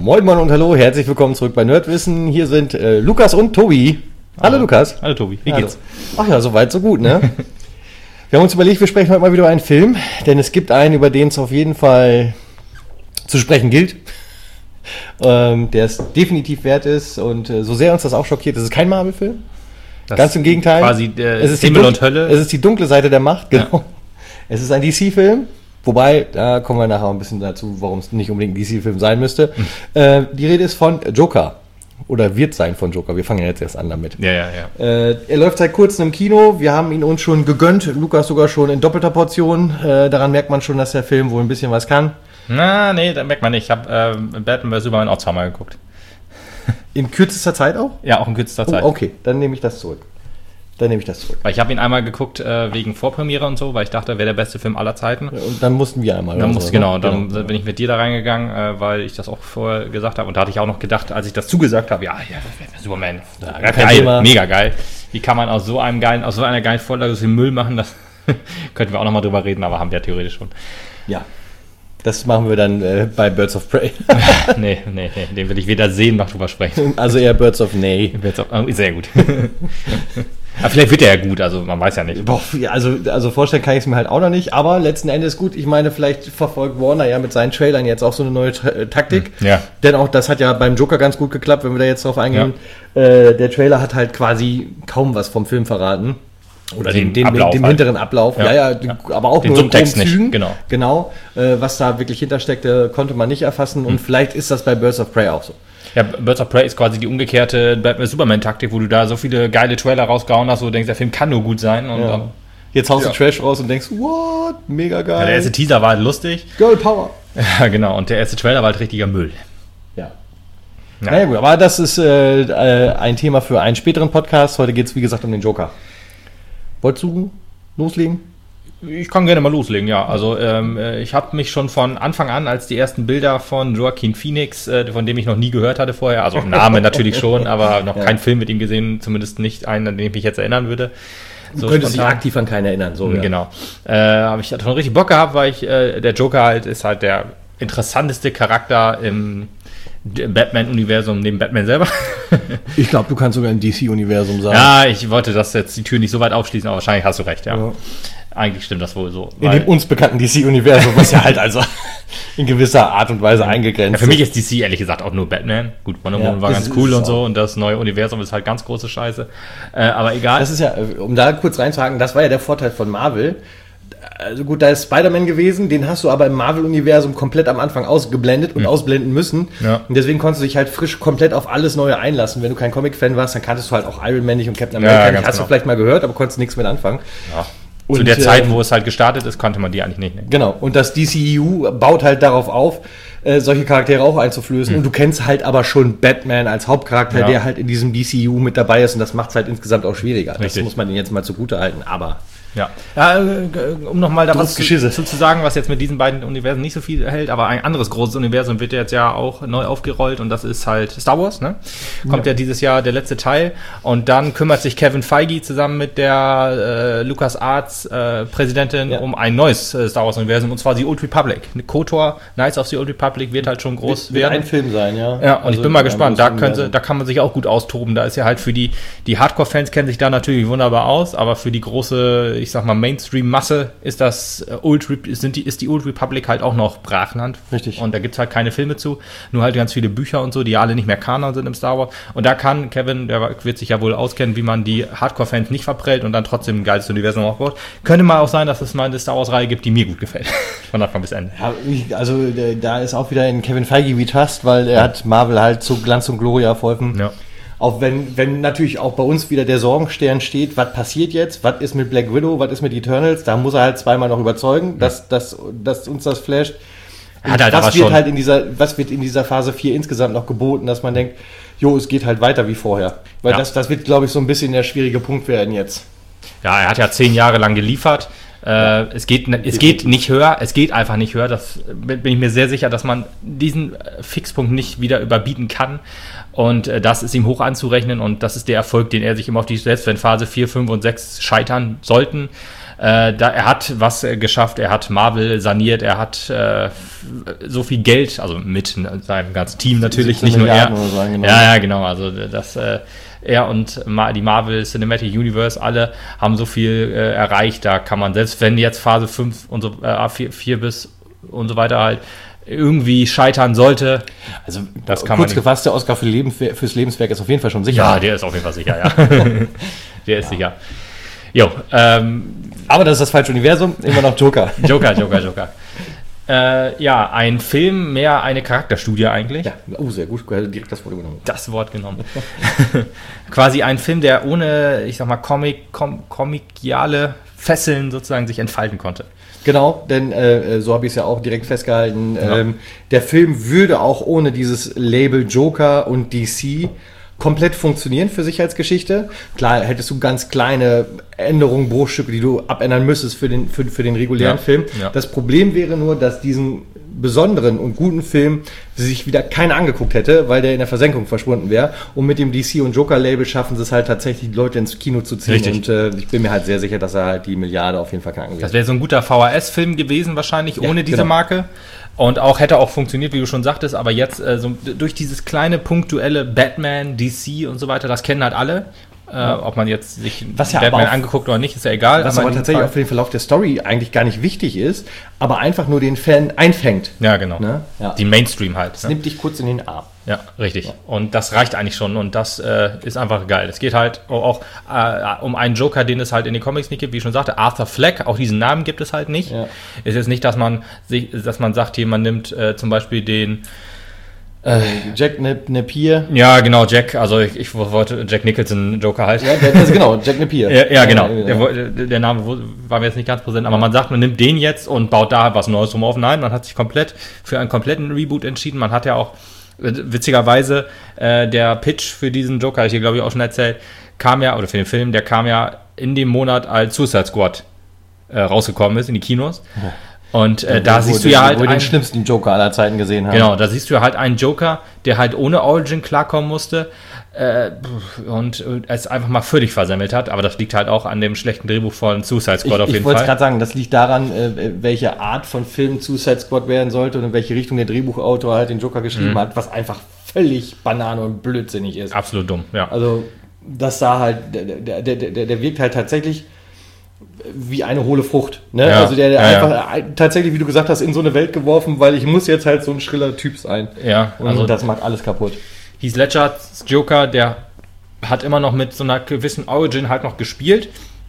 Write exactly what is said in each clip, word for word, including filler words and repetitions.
Moin Moin und hallo, herzlich willkommen zurück bei Nerdwissen. Hier sind äh, Lukas und Tobi. Hallo, hallo Lukas. Hallo Tobi, wie geht's? Ach ja, soweit so gut, ne? Wir haben uns überlegt, wir sprechen heute mal wieder über einen Film, denn es gibt einen, über den es auf jeden Fall zu sprechen gilt, ähm, der es definitiv wert ist und äh, so sehr uns das auch schockiert, es ist kein Marvel-Film. Das Ganz im Gegenteil. Quasi äh, es ist Himmel Dun- und Hölle. Es ist die dunkle Seite der Macht, genau. Ja. Es ist ein D C-Film. Wobei, da kommen wir nachher ein bisschen dazu, warum es nicht unbedingt ein D C-Film sein müsste. Mhm. Äh, die Rede ist von Joker. Oder wird sein von Joker. Wir fangen ja jetzt erst an damit. Ja, ja, ja. Äh, er läuft seit kurzem im Kino. Wir haben ihn uns schon gegönnt. Lukas sogar schon in doppelter Portion. Äh, daran merkt man schon, dass der Film wohl ein bisschen was kann. Na, nee, da merkt man nicht. Ich habe äh, Batman versus. Superman auch zweimal geguckt. In kürzester Zeit auch? Ja, auch in kürzester Zeit. Oh, okay, dann nehme ich das zurück. Dann nehme ich das zurück. Weil ich habe ihn einmal geguckt äh, wegen Vorpremiere und so, weil ich dachte, wäre der beste Film aller Zeiten. Ja, und dann mussten wir einmal. Dann musste, so, genau, ne? dann genau. bin ich mit dir da reingegangen, äh, weil ich das auch vorher gesagt habe. Und da hatte ich auch noch gedacht, als ich das zugesagt habe, ja, ja, Superman, ja, gar kein geil, Thema. Mega geil. Wie kann man aus so einem geilen, aus so einer geilen Vorlage so viel Müll machen? Das könnten wir auch nochmal drüber reden, aber haben wir ja theoretisch schon. Ja. Das machen wir dann äh, bei Birds of Prey. nee, nee, nee, den will ich weder sehen noch drüber sprechen. Also eher Birds of Nay. Birds of, oh, sehr gut. Aber vielleicht wird er ja gut, also man weiß ja nicht. Boah, also, also vorstellen kann ich es mir halt auch noch nicht, aber letzten Endes gut. Ich meine, vielleicht verfolgt Warner ja mit seinen Trailern jetzt auch so eine neue Tra- Taktik. Ja. Denn auch das hat ja beim Joker ganz gut geklappt, wenn wir da jetzt drauf eingehen. Ja. Äh, der Trailer hat halt quasi kaum was vom Film verraten. Oder den, den, Ablauf dem halt. hinteren Ablauf. Ja, ja, ja, aber auch den nur in Subtext groben Zügen. nicht, genau. Genau. Äh, was da wirklich hintersteckte, konnte man nicht erfassen. Und hm. vielleicht ist das bei Birds of Prey auch so. Ja, Birds of Prey ist quasi die umgekehrte Batman-Superman-Taktik, wo du da so viele geile Trailer rausgehauen hast, wo du denkst, der Film kann nur gut sein. Und ja. dann, jetzt haust ja. du Trash raus und denkst, what? Mega geil. Ja, der erste Teaser war halt lustig. Girl Power. Ja, genau. Und der erste Trailer war halt richtiger Müll. Ja. ja. Naja gut, aber das ist äh, äh, ein Thema für einen späteren Podcast. Heute geht es, wie gesagt, um den Joker. Wolltest du loslegen? Ich kann gerne mal loslegen, ja. Also ähm, ich habe mich schon von Anfang an, als die ersten Bilder von Joaquin Phoenix, äh, von dem ich noch nie gehört hatte vorher, also Name natürlich schon, aber noch ja. keinen Film mit ihm gesehen, zumindest nicht einen, an den ich mich jetzt erinnern würde. So du könntest dich aktiv an keinen erinnern. So, ja. Genau. Äh, habe ich schon richtig Bock gehabt, weil ich, äh, der Joker halt ist halt der interessanteste Charakter im Batman-Universum neben Batman selber. Ich glaube, du kannst sogar im D C-Universum sagen. Ja, ich wollte das jetzt die Tür nicht so weit aufschließen, aber wahrscheinlich hast du recht, ja. ja. Eigentlich stimmt das wohl so. In dem uns bekannten D C-Universum, was ja halt also in gewisser Art und Weise eingegrenzt ja, für mich ist D C ehrlich gesagt auch nur Batman. Gut, Wonder Woman ja, war ganz cool und so und das neue Universum ist halt ganz große Scheiße. Äh, aber egal. Das ist ja, um da kurz reinzuhaken, das war ja der Vorteil von Marvel. Also gut, da ist Spider-Man gewesen, den hast du aber im Marvel-Universum komplett am Anfang ausgeblendet und mhm. ausblenden müssen. Ja. Und deswegen konntest du dich halt frisch komplett auf alles Neue einlassen. Wenn du kein Comic-Fan warst, dann kanntest du halt auch Iron Man nicht und Captain America. Ja, hast genau. du vielleicht mal gehört, aber konntest nichts mit anfangen. Ja. Und, zu der Zeit, wo es halt gestartet ist, konnte man die eigentlich nicht nehmen. Genau, und das D C E U baut halt darauf auf, äh, solche Charaktere auch einzuflößen. Mhm. Und du kennst halt aber schon Batman als Hauptcharakter, ja. der halt in diesem D C E U mit dabei ist. Und das macht es halt insgesamt auch schwieriger. Richtig. Das muss man denen jetzt mal zugute halten, aber... Ja, ja um nochmal da was zu, zu, zu sagen, was jetzt mit diesen beiden Universen nicht so viel hält, aber ein anderes großes Universum wird jetzt ja auch neu aufgerollt und das ist halt Star Wars, ne? Kommt ja, ja dieses Jahr der letzte Teil und dann kümmert sich Kevin Feige zusammen mit der äh, LucasArts äh, Präsidentin ja. um ein neues äh, Star Wars Universum und zwar die Old Republic. KOTOR, Knights of the Old Republic wird halt schon groß wird, werden. Wird ein Film sein, ja. Ja, und also ich bin mal gespannt, da, könnte, da kann man sich auch gut austoben, da ist ja halt für die, die Hardcore-Fans kennen sich da natürlich wunderbar aus, aber für die große, ich sag mal, Mainstream-Masse ist das Old Re- sind die, ist die Old Republic halt auch noch Brachland. Richtig. Und da gibt es halt keine Filme zu, nur halt ganz viele Bücher und so, die ja alle nicht mehr Kanon sind im Star Wars. Und da kann Kevin, der wird sich ja wohl auskennen, wie man die Hardcore-Fans nicht verprellt und dann trotzdem ein geiles Universum aufbaut. Könnte mal auch sein, dass es mal eine Star Wars-Reihe gibt, die mir gut gefällt. Von Anfang bis Ende. Ja, ich, also da ist auch wieder in Kevin Feige wie Trust, weil er ja. hat Marvel halt zu Glanz und Gloria verholfen. Ja. Auch wenn, wenn natürlich auch bei uns wieder der Sorgenstern steht, was passiert jetzt, was ist mit Black Widow, was ist mit Eternals, da muss er halt zweimal noch überzeugen, dass, ja. dass, dass uns das flasht. Hat halt was wird schon. halt in dieser, was wird in dieser Phase vier insgesamt noch geboten, dass man denkt, jo, es geht halt weiter wie vorher. Weil ja. das, das wird, glaube ich, so ein bisschen der schwierige Punkt werden jetzt. Ja, er hat ja zehn Jahre lang geliefert. Äh, es geht, es geht nicht höher, es geht einfach nicht höher. Das bin ich mir sehr sicher, dass man diesen Fixpunkt nicht wieder überbieten kann. Und äh, das ist ihm hoch anzurechnen und das ist der Erfolg, den er sich immer auf die, selbst wenn Phase vier, fünf und sechs scheitern sollten, Äh, da, er hat was äh, geschafft, er hat Marvel saniert, er hat äh, so viel Geld, also mit seinem ganzen Team natürlich, nicht nur er. So, genau. Ja, ja, genau, also das... Äh, er und die Marvel Cinematic Universe, alle haben so viel äh, erreicht, da kann man, selbst wenn jetzt Phase fünf und so, äh, vier bis und so weiter halt irgendwie scheitern sollte. Also das kann kurz man gefasst, der Oscar für Leben, fürs Lebenswerk ist auf jeden Fall schon sicher. Ja, der ist auf jeden Fall sicher, ja. der ist ja. sicher. Jo, ähm, aber das ist das falsche Universum, immer noch Joker. Joker, Joker, Joker. Äh, ja, ein Film, mehr eine Charakterstudie eigentlich. Ja, oh, sehr gut, direkt das Wort genommen. Das Wort genommen. Quasi ein Film, der ohne, ich sag mal, Comic, com, komikiale Fesseln sozusagen sich entfalten konnte. Genau, denn äh, so habe ich es ja auch direkt festgehalten. Ja. Ähm, der Film würde auch ohne dieses Label Joker und D C komplett funktionieren für sich als Geschichte. Klar, hättest du ganz kleine Änderungen, Bruchstücke, die du abändern müsstest für den, für, für den regulären ja, Film. Ja. Das Problem wäre nur, dass diesen besonderen und guten Film sich wieder keiner angeguckt hätte, weil der in der Versenkung verschwunden wäre. Und mit dem D C und Joker-Label schaffen sie es halt tatsächlich, die Leute ins Kino zu ziehen. Richtig. Und äh, ich bin mir halt sehr sicher, dass er halt die Milliarde auf jeden Fall knacken wird. Das wäre so ein guter V H S-Film gewesen wahrscheinlich, ohne ja, diese genau. Marke. Und auch hätte auch funktioniert, wie du schon sagtest, aber jetzt äh, so durch dieses kleine punktuelle Batman, D C und so weiter, das kennen halt alle. Äh, ja. Ob man jetzt sich was ja Batman angeguckt oder nicht, ist ja egal. Was aber, aber tatsächlich auch für den Verlauf der Story eigentlich gar nicht wichtig ist, aber einfach nur den Fan einfängt. Ja, genau. Ne? Ja. Die Mainstream halt. Das ne? nimmt dich kurz in den Arm. Ja, richtig. Ja. Und das reicht eigentlich schon und das äh, ist einfach geil. Es geht halt auch, auch äh, um einen Joker, den es halt in den Comics nicht gibt, wie ich schon sagte, Arthur Fleck, auch diesen Namen gibt es halt nicht. Ja. Es ist nicht, dass man sich, dass man sagt, hier, man nimmt äh, zum Beispiel den Äh, Jack Napier. Ja, genau, Jack, also ich, ich wollte Jack Nicholson Joker halt. Ja, der, das ist genau, Jack Napier. ja, ja, genau. Der, der Name war mir jetzt nicht ganz präsent, aber man sagt, man nimmt den jetzt und baut da was Neues drum auf. Nein, man hat sich komplett für einen kompletten Reboot entschieden. Man hat ja auch, witzigerweise, äh, der Pitch für diesen Joker, ich hier glaube ich auch schon erzählt, kam ja, oder für den Film, der kam ja in dem Monat, als Suicide Squad äh, rausgekommen ist in die Kinos. Ja. Und äh, da wo, siehst wo du ja den, halt wo einen, den schlimmsten Joker aller Zeiten gesehen haben. Genau, da siehst du ja halt einen Joker, der halt ohne Origin klarkommen musste äh, und es einfach mal völlig versemmelt hat. Aber das liegt halt auch an dem schlechten Drehbuch von Suicide Squad ich, auf jeden ich Fall. Ich wollte gerade sagen, das liegt daran, äh, welche Art von Film Suicide Squad werden sollte und in welche Richtung der Drehbuchautor halt den Joker geschrieben mhm. hat, was einfach völlig Banane und blödsinnig ist. Absolut dumm, ja. Also das sah halt, der, der, der, der wirkt halt tatsächlich wie eine hohle Frucht. Ne? Ja, also der, der ja, einfach ja. tatsächlich, wie du gesagt hast, in so eine Welt geworfen, weil ich muss jetzt halt so ein schriller Typ sein. Ja, und also das macht alles kaputt. Heath Ledgers Joker, der hat immer noch mit so einer gewissen Origin halt noch gespielt.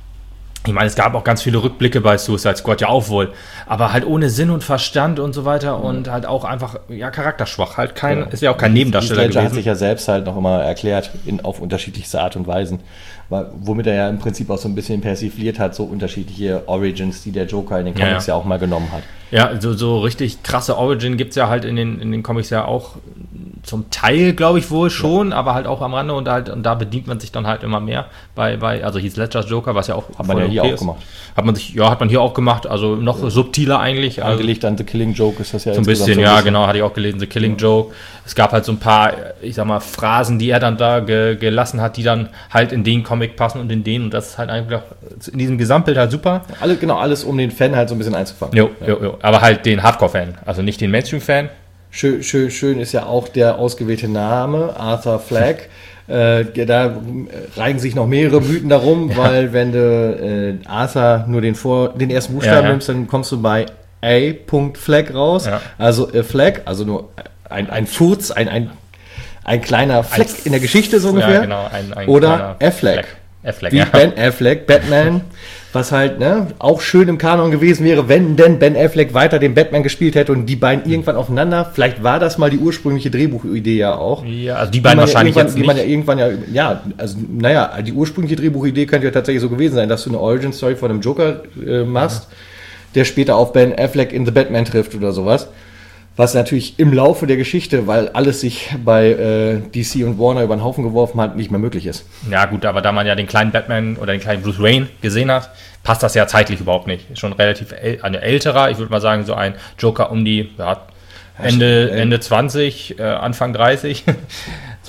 Ich meine, es gab auch ganz viele Rückblicke bei Suicide Squad, ja auch wohl, aber halt ohne Sinn und Verstand und so weiter mhm. und halt auch einfach, ja, charakterschwach, halt kein, ja. ist ja auch kein Nebendarsteller gewesen. Heath Ledger hat sich ja selbst halt noch immer erklärt, in, auf unterschiedlichste Art und Weisen, womit er ja im Prinzip auch so ein bisschen persifliert hat, so unterschiedliche Origins, die der Joker in den Comics ja, ja. ja auch mal genommen hat. Ja, so, so richtig krasse Origin gibt es ja halt in den, in den Comics ja auch zum Teil, glaube ich, wohl schon, ja. aber halt auch am Rande und halt und da bedient man sich dann halt immer mehr bei, bei also Heath Ledgers Joker, was ja auch hat man ja hier okay auch ist. gemacht. Hat man sich, ja, hat man hier auch gemacht, also noch ja. subtiler eigentlich. Angelegt also, an The Killing Joke ist das ja so ein bisschen, so ein ja, bisschen. Genau, hatte ich auch gelesen, The Killing ja. Joke. Es gab halt so ein paar, ich sag mal, Phrasen, die er dann da ge, gelassen hat, die dann halt in den Comic passen und in den und das ist halt einfach in diesem Gesamtbild halt super. Alle, genau, alles um den Fan halt so ein bisschen einzufangen. Jo, ja. jo, jo. Aber halt den Hardcore-Fan, also nicht den Mainstream-Fan. Schön, schön, schön ist ja auch der ausgewählte Name, Arthur Fleck. äh, da reigen sich noch mehrere Mythen darum, ja. weil wenn du äh, Arthur nur den, Vor-, den ersten Buchstaben ja, ja. nimmst, dann kommst du bei A. Fleck raus. Ja. Also äh, Fleck, also nur ein, ein Furz, ein, ein, ein kleiner Fleck ein, in der Geschichte so ungefähr. Ja, genau, ein, ein Oder Affleck. Affleck, wie ja. Ben Affleck, Batman, was halt ne, auch schön im Kanon gewesen wäre, wenn denn Ben Affleck weiter den Batman gespielt hätte und die beiden irgendwann aufeinander. Vielleicht war das mal die ursprüngliche Drehbuchidee ja auch. Ja, also die beiden die wahrscheinlich jetzt nicht. Die man ja irgendwann ja, ja, also naja, die ursprüngliche Drehbuchidee könnte ja tatsächlich so gewesen sein, dass du eine Origin-Story von einem Joker äh, machst, ja. der später auf Ben Affleck in The Batman trifft oder sowas. Was natürlich im Laufe der Geschichte, weil alles sich bei äh, D C und Warner über den Haufen geworfen hat, nicht mehr möglich ist. Ja gut, aber da man ja den kleinen Batman oder den kleinen Bruce Wayne gesehen hat, passt das ja zeitlich überhaupt nicht. Ist schon relativ äl- eine älterer, ich würde mal sagen so ein Joker um die ja, Ende, Ende zwanzig, äh, Anfang dreißig.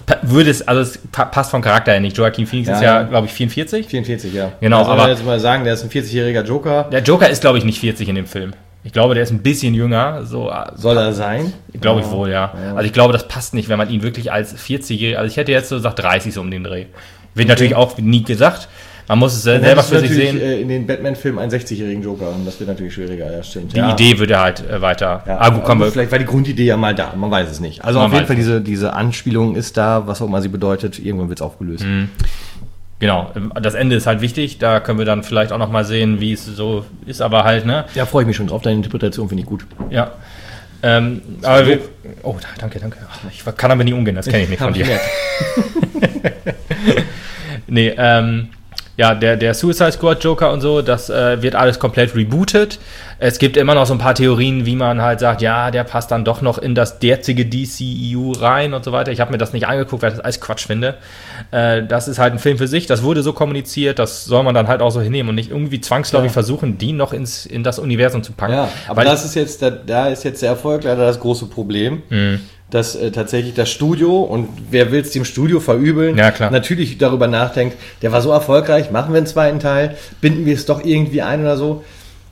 würde es, also es passt vom Charakter her nicht. Joaquin Phoenix ja, ist ja, ja. glaube ich, vierundvierzig. vierundvierzig, ja. Genau, also, aber jetzt mal sagen, der ist ein vierzig-jähriger Joker. Der Joker ist, glaube ich, nicht vierzig in dem Film. Ich glaube, der ist ein bisschen jünger. So, soll er sein? Glaube ich wohl, ja. ja. Also ich glaube, das passt nicht, wenn man ihn wirklich als vierzig-jähriger, also ich hätte jetzt so gesagt dreißig so um den Dreh. Wird okay. natürlich auch nie gesagt. Man muss es selber für sich sehen. In den Batman-Filmen einen sechzig-jährigen Joker und das wird natürlich schwieriger, ja, stimmt. Die ja. Idee würde halt äh, weiter. Ja, ah, gut, kommen wir. Vielleicht war die Grundidee ja mal da, man weiß es nicht. Also man auf jeden Fall diese, diese Anspielung ist da, was auch immer sie bedeutet, irgendwann wird es aufgelöst. Mhm. Genau, das Ende ist halt wichtig, da können wir dann vielleicht auch noch mal sehen, wie es so ist, aber halt, ne? Ja, freue ich mich schon drauf, deine Interpretation finde ich gut. Ja. Ähm, aber wir, oh, danke, danke. Ich kann damit nicht umgehen, das kenne ich nicht von dir. nee, ähm, ja, der, der Suicide Squad Joker und so, das äh, wird alles komplett rebootet. Es gibt immer noch so ein paar Theorien, wie man halt sagt, ja, der passt dann doch noch in das derzige D C E U rein und so weiter. Ich habe mir das nicht angeguckt, weil ich das alles Quatsch finde. Äh, das ist halt ein Film für sich, das wurde so kommuniziert, das soll man dann halt auch so hinnehmen und nicht irgendwie zwangsläufig ja. versuchen, die noch ins, in das Universum zu packen. Ja, aber weil das ist jetzt, da, da ist jetzt der Erfolg leider das große Problem. Mhm. Dass äh, tatsächlich das Studio, und wer will es dem Studio verübeln, ja, klar. natürlich darüber nachdenkt, der war so erfolgreich, machen wir einen zweiten Teil, binden wir es doch irgendwie ein oder so.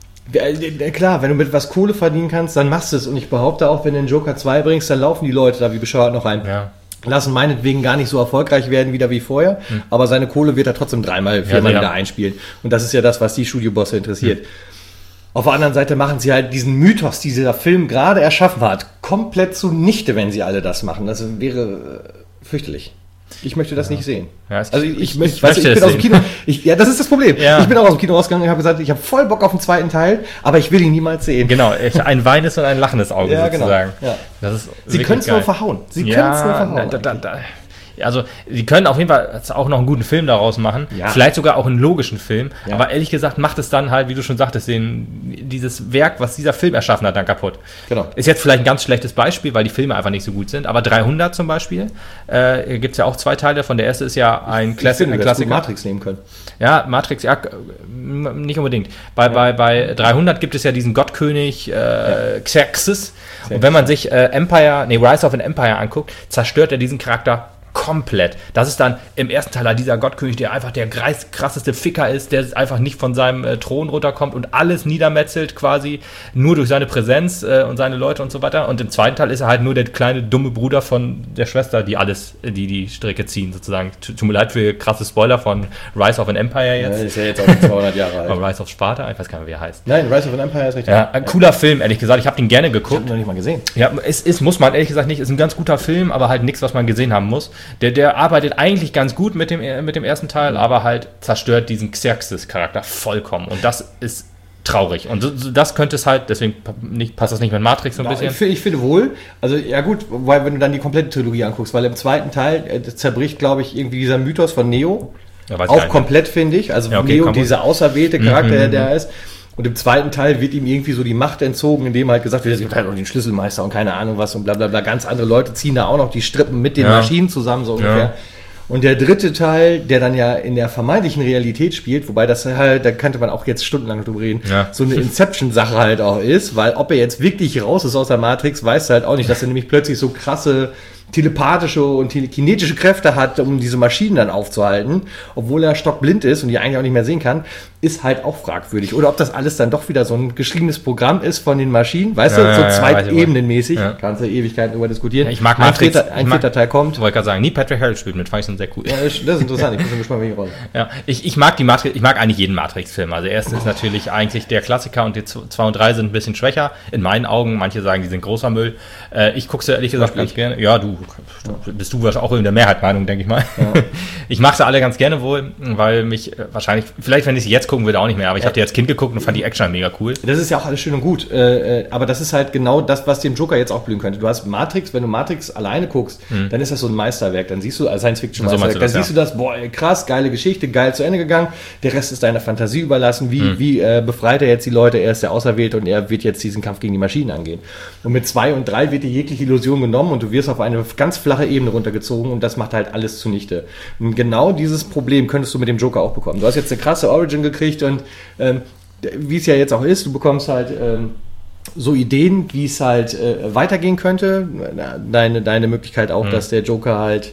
Ja, klar, wenn du mit was Kohle verdienen kannst, dann machst du es. Und ich behaupte auch, wenn du den Joker zwei bringst, dann laufen die Leute da wie bescheuert noch rein. Ja. Lassen meinetwegen gar nicht so erfolgreich werden wieder wie vorher, hm. aber seine Kohle wird er trotzdem dreimal, viermal ja, wieder einspielen. Und das ist ja das, was die Studiobosse interessiert. Hm. Auf der anderen Seite machen sie halt diesen Mythos, den dieser Film gerade erschaffen hat, komplett zunichte, wenn sie alle das machen. Das wäre äh, fürchterlich. Ich möchte das ja. nicht sehen. Ja, also ich, ich, ich, ich, weißt, ich bin aus dem Kino. Ich, ja, das ist das Problem. Ja. Ich bin auch aus dem Kino rausgegangen und habe gesagt, ich habe voll Bock auf den zweiten Teil, aber ich will ihn niemals sehen. Genau, ein weinendes und ein lachendes Auge ja, sozusagen. Genau. Ja. Das ist sie können es nur verhauen. Sie ja, können es nur verhauen. Da, da, da. Also, sie können auf jeden Fall auch noch einen guten Film daraus machen. Ja. Vielleicht sogar auch einen logischen Film. Ja. Aber ehrlich gesagt macht es dann halt, wie du schon sagtest, den, dieses Werk, was dieser Film erschaffen hat, dann kaputt. Genau. Ist jetzt vielleicht ein ganz schlechtes Beispiel, weil die Filme einfach nicht so gut sind. Aber dreihundert zum Beispiel, äh, gibt es ja auch zwei Teile davon. Der erste ist ja ein, Klassi- finde, ein Klassiker. Matrix nehmen können. Ja, Matrix, ja, nicht unbedingt. Bei, ja. bei, bei dreihundert gibt es ja diesen Gottkönig äh, ja. Xerxes. Und wenn man sich äh, Empire, nee, Rise of an Empire anguckt, zerstört er diesen Charakter komplett. Das ist dann im ersten Teil dieser Gottkönig, der einfach der krasseste Ficker ist, der einfach nicht von seinem äh, Thron runterkommt und alles niedermetzelt quasi, nur durch seine Präsenz äh, und seine Leute und so weiter. Und im zweiten Teil ist er halt nur der kleine, dumme Bruder von der Schwester, die alles, die die Strecke ziehen sozusagen. Tut mir leid für krasse Spoiler von Rise of an Empire jetzt. Ja, ist ja jetzt auch zweihundert Jahre alt. Von Rise of Sparta, ich weiß gar nicht, wie er heißt. Nein, Rise of an Empire ist richtig. Ja, ein cooler Film, ehrlich gesagt. Ich habe den gerne geguckt. Ich habe ihn noch nicht mal gesehen. Ja, es ist, muss man ehrlich gesagt nicht. Ist ein ganz guter Film, aber halt nichts, was man gesehen haben muss. Der, der arbeitet eigentlich ganz gut mit dem, mit dem ersten Teil, aber halt zerstört diesen Xerxes-Charakter vollkommen. Und das ist traurig. Und so, so, das könnte es halt, deswegen nicht, passt das nicht mit Matrix so ein bisschen. Ich, ich finde wohl, also ja gut, weil wenn du dann die komplette Trilogie anguckst, weil im zweiten Teil äh, zerbricht, glaube ich, irgendwie dieser Mythos von Neo. Ja, auch komplett, finde ich. Also ja, okay, Neo, dieser auserwählte Charakter, mhm, der da ist. Und im zweiten Teil wird ihm irgendwie so die Macht entzogen, indem halt gesagt wird, es gibt halt noch den Schlüsselmeister und keine Ahnung was und bla bla bla. Ganz andere Leute ziehen da auch noch die Strippen mit den ja. Maschinen zusammen, so ungefähr. Ja. Und der dritte Teil, der dann ja in der vermeintlichen Realität spielt, wobei das halt, da könnte man auch jetzt stundenlang drüber reden, ja. so eine Inception-Sache halt auch ist, weil ob er jetzt wirklich raus ist aus der Matrix, weißt du halt auch nicht, dass er nämlich plötzlich so krasse telepathische und kinetische Kräfte hat, um diese Maschinen dann aufzuhalten, obwohl er stockblind ist und die eigentlich auch nicht mehr sehen kann, ist halt auch fragwürdig. Oder ob das alles dann doch wieder so ein geschriebenes Programm ist von den Maschinen, weißt ja, du, so zweitebenenmäßig, ja. kannst du Ewigkeiten darüber diskutieren. Ja, ich mag Matrix. Ein, ein vierter Teil kommt. Ich wollte gerade sagen, nie Patrick Harris spielt mit, fand ich schon sehr cool. Ja, das ist interessant, ich bin gespannt, welche Rolle. Ja, ich, ich mag die Matrix, ich mag eigentlich jeden Matrix-Film. Also der erste ist natürlich eigentlich der Klassiker und die zwei und drei sind ein bisschen schwächer, in meinen Augen. Manche sagen, die sind großer Müll. Äh, ich gucke sie ehrlich gesagt ganz gerne. Ja, du, du bist du wahrscheinlich auch in der Mehrheitsmeinung, denke ich mal. Ja. Ich mache sie alle ganz gerne wohl, weil mich äh, wahrscheinlich, vielleicht wenn ich sie jetzt gucken würde, auch nicht mehr, aber ich ja. habe die als Kind geguckt und fand die Action mega cool. Das ist ja auch alles schön und gut, äh, aber das ist halt genau das, was dem Joker jetzt auch blühen könnte. Du hast Matrix, wenn du Matrix alleine guckst, mhm. dann ist das so ein Meisterwerk, dann siehst du, also Science-Fiction-Meisterwerk, so dann siehst ja. du das, boah, krass, geile Geschichte, geil zu Ende gegangen, der Rest ist deiner Fantasie überlassen, wie, mhm. wie äh, befreit er jetzt die Leute, er ist der Auserwählte und er wird jetzt diesen Kampf gegen die Maschinen angehen. Und mit zwei und drei wird dir jegliche Illusion genommen und du wirst auf eine ganz flache Ebene runtergezogen und das macht halt alles zunichte. Und genau dieses Problem könntest du mit dem Joker auch bekommen. Du hast jetzt eine krasse Origin gekriegt und ähm, wie es ja jetzt auch ist, du bekommst halt ähm, so Ideen, wie es halt äh, weitergehen könnte. Deine, deine Möglichkeit auch, mhm. dass der Joker halt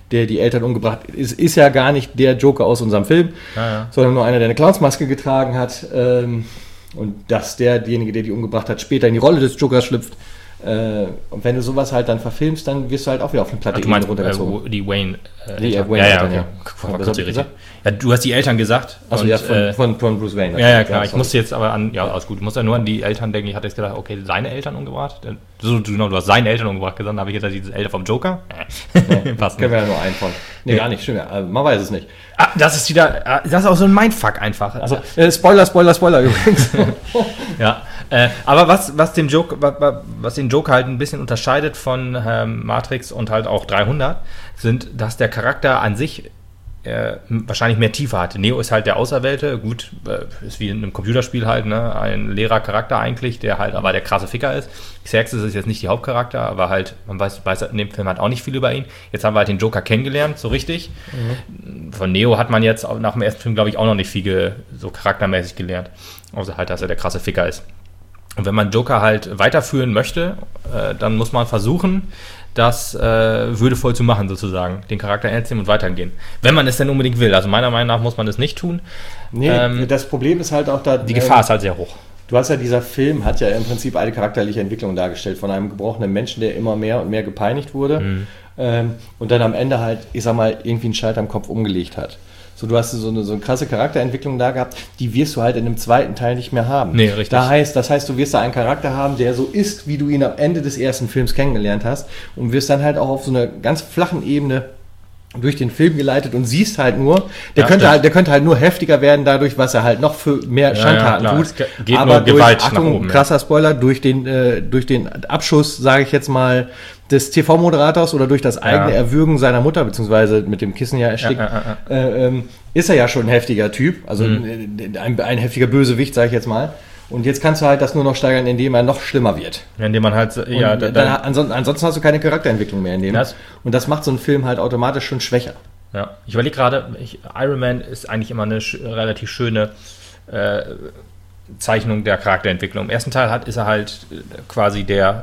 der die Eltern umgebracht hat, ist, ist ja gar nicht der Joker aus unserem Film, ja, ja. sondern nur einer, der eine Clownsmaske getragen hat. Ähm, und dass der, derjenige, der die umgebracht hat, später in die Rolle des Jokers schlüpft. Äh, und wenn du sowas halt dann verfilmst, dann wirst du halt auch wieder auf eine platte Ebene runtergezogen. Äh, die Wayne. Äh, die Eltern. Wayne ja, ja, Eltern, okay. ja. Ja, du hast die Eltern gesagt. Achso, ja, von, äh, von, von Bruce Wayne. Ja, ja, klar. Ich musste jetzt aber an, ja, alles gut. Ich musste ja nur an die Eltern denken. Ich hatte jetzt gedacht, okay, seine Eltern umgebracht. So, genau, du hast seine Eltern umgebracht gesagt. Dann habe ich jetzt diese Eltern vom Joker. Nee, passt können wir ja nur einen von. Nee, nee, gar nicht. Stimmt. Also, man weiß es nicht. Ah, das ist wieder, das ist auch so ein Mindfuck einfach. Also, äh, Spoiler, Spoiler, Spoiler übrigens. ja, äh, aber was, was, den Joker, was, was den Joker halt ein bisschen unterscheidet von ähm, Matrix und halt auch dreihundert, sind, dass der Charakter an sich äh, wahrscheinlich mehr Tiefe hatte. Neo ist halt der Auserwählte, gut, äh, ist wie in einem Computerspiel halt, ne, ein leerer Charakter eigentlich, der halt aber der krasse Ficker ist. Xerxes ist jetzt nicht die Hauptcharakter, aber halt, man weiß, weiß in dem Film halt auch nicht viel über ihn. Jetzt haben wir halt den Joker kennengelernt, so richtig. Mhm. Von Neo hat man jetzt nach dem ersten Film, glaube ich, auch noch nicht viel ge, so charaktermäßig gelernt. Außer halt, dass er der krasse Ficker ist. Und wenn man Joker halt weiterführen möchte, äh, dann muss man versuchen, das äh, würdevoll zu machen, sozusagen. Den Charakter ernst nehmen und weitergehen. Wenn man es denn unbedingt will. Also meiner Meinung nach muss man das nicht tun. Nee, ähm, das Problem ist halt auch da... Die Gefahr ähm, ist halt sehr hoch. Du hast ja, dieser Film hat ja im Prinzip eine charakterliche Entwicklung dargestellt von einem gebrochenen Menschen, der immer mehr und mehr gepeinigt wurde mhm. ähm, und dann am Ende halt, ich sag mal, irgendwie einen Schalter am Kopf umgelegt hat. So, du hast so eine, so eine krasse Charakterentwicklung da gehabt, die wirst du halt in dem zweiten Teil nicht mehr haben. Nee, richtig. Da heißt, das heißt, du wirst da einen Charakter haben, der so ist, wie du ihn am Ende des ersten Films kennengelernt hast und wirst dann halt auch auf so einer ganz flachen Ebene durch den Film geleitet und siehst halt nur, der ja, könnte halt, der könnte halt nur heftiger werden dadurch, was er halt noch für mehr Schandtaten ja, ja, tut. Geht aber nur durch, Gewalt Achtung, nach oben, krasser Spoiler, durch den, äh, durch den Abschuss, sage ich jetzt mal, des T V-Moderators oder durch das eigene ja. Erwürgen seiner Mutter, beziehungsweise mit dem Kissen ja erstickt, ja, ja, ja. Äh, ähm, ist er ja schon ein heftiger Typ, also mhm. ein, ein heftiger Bösewicht, sage ich jetzt mal. Und jetzt kannst du halt das nur noch steigern, indem er noch schlimmer wird. Indem man halt, ja, dann, dann, ansonsten, ansonsten hast du keine Charakterentwicklung mehr in dem. Das, und das macht so einen Film halt automatisch schon schwächer. Ja, ich überlege gerade, Iron Man ist eigentlich immer eine sch- relativ schöne äh, Zeichnung der Charakterentwicklung. Im ersten Teil hat, ist er halt quasi der,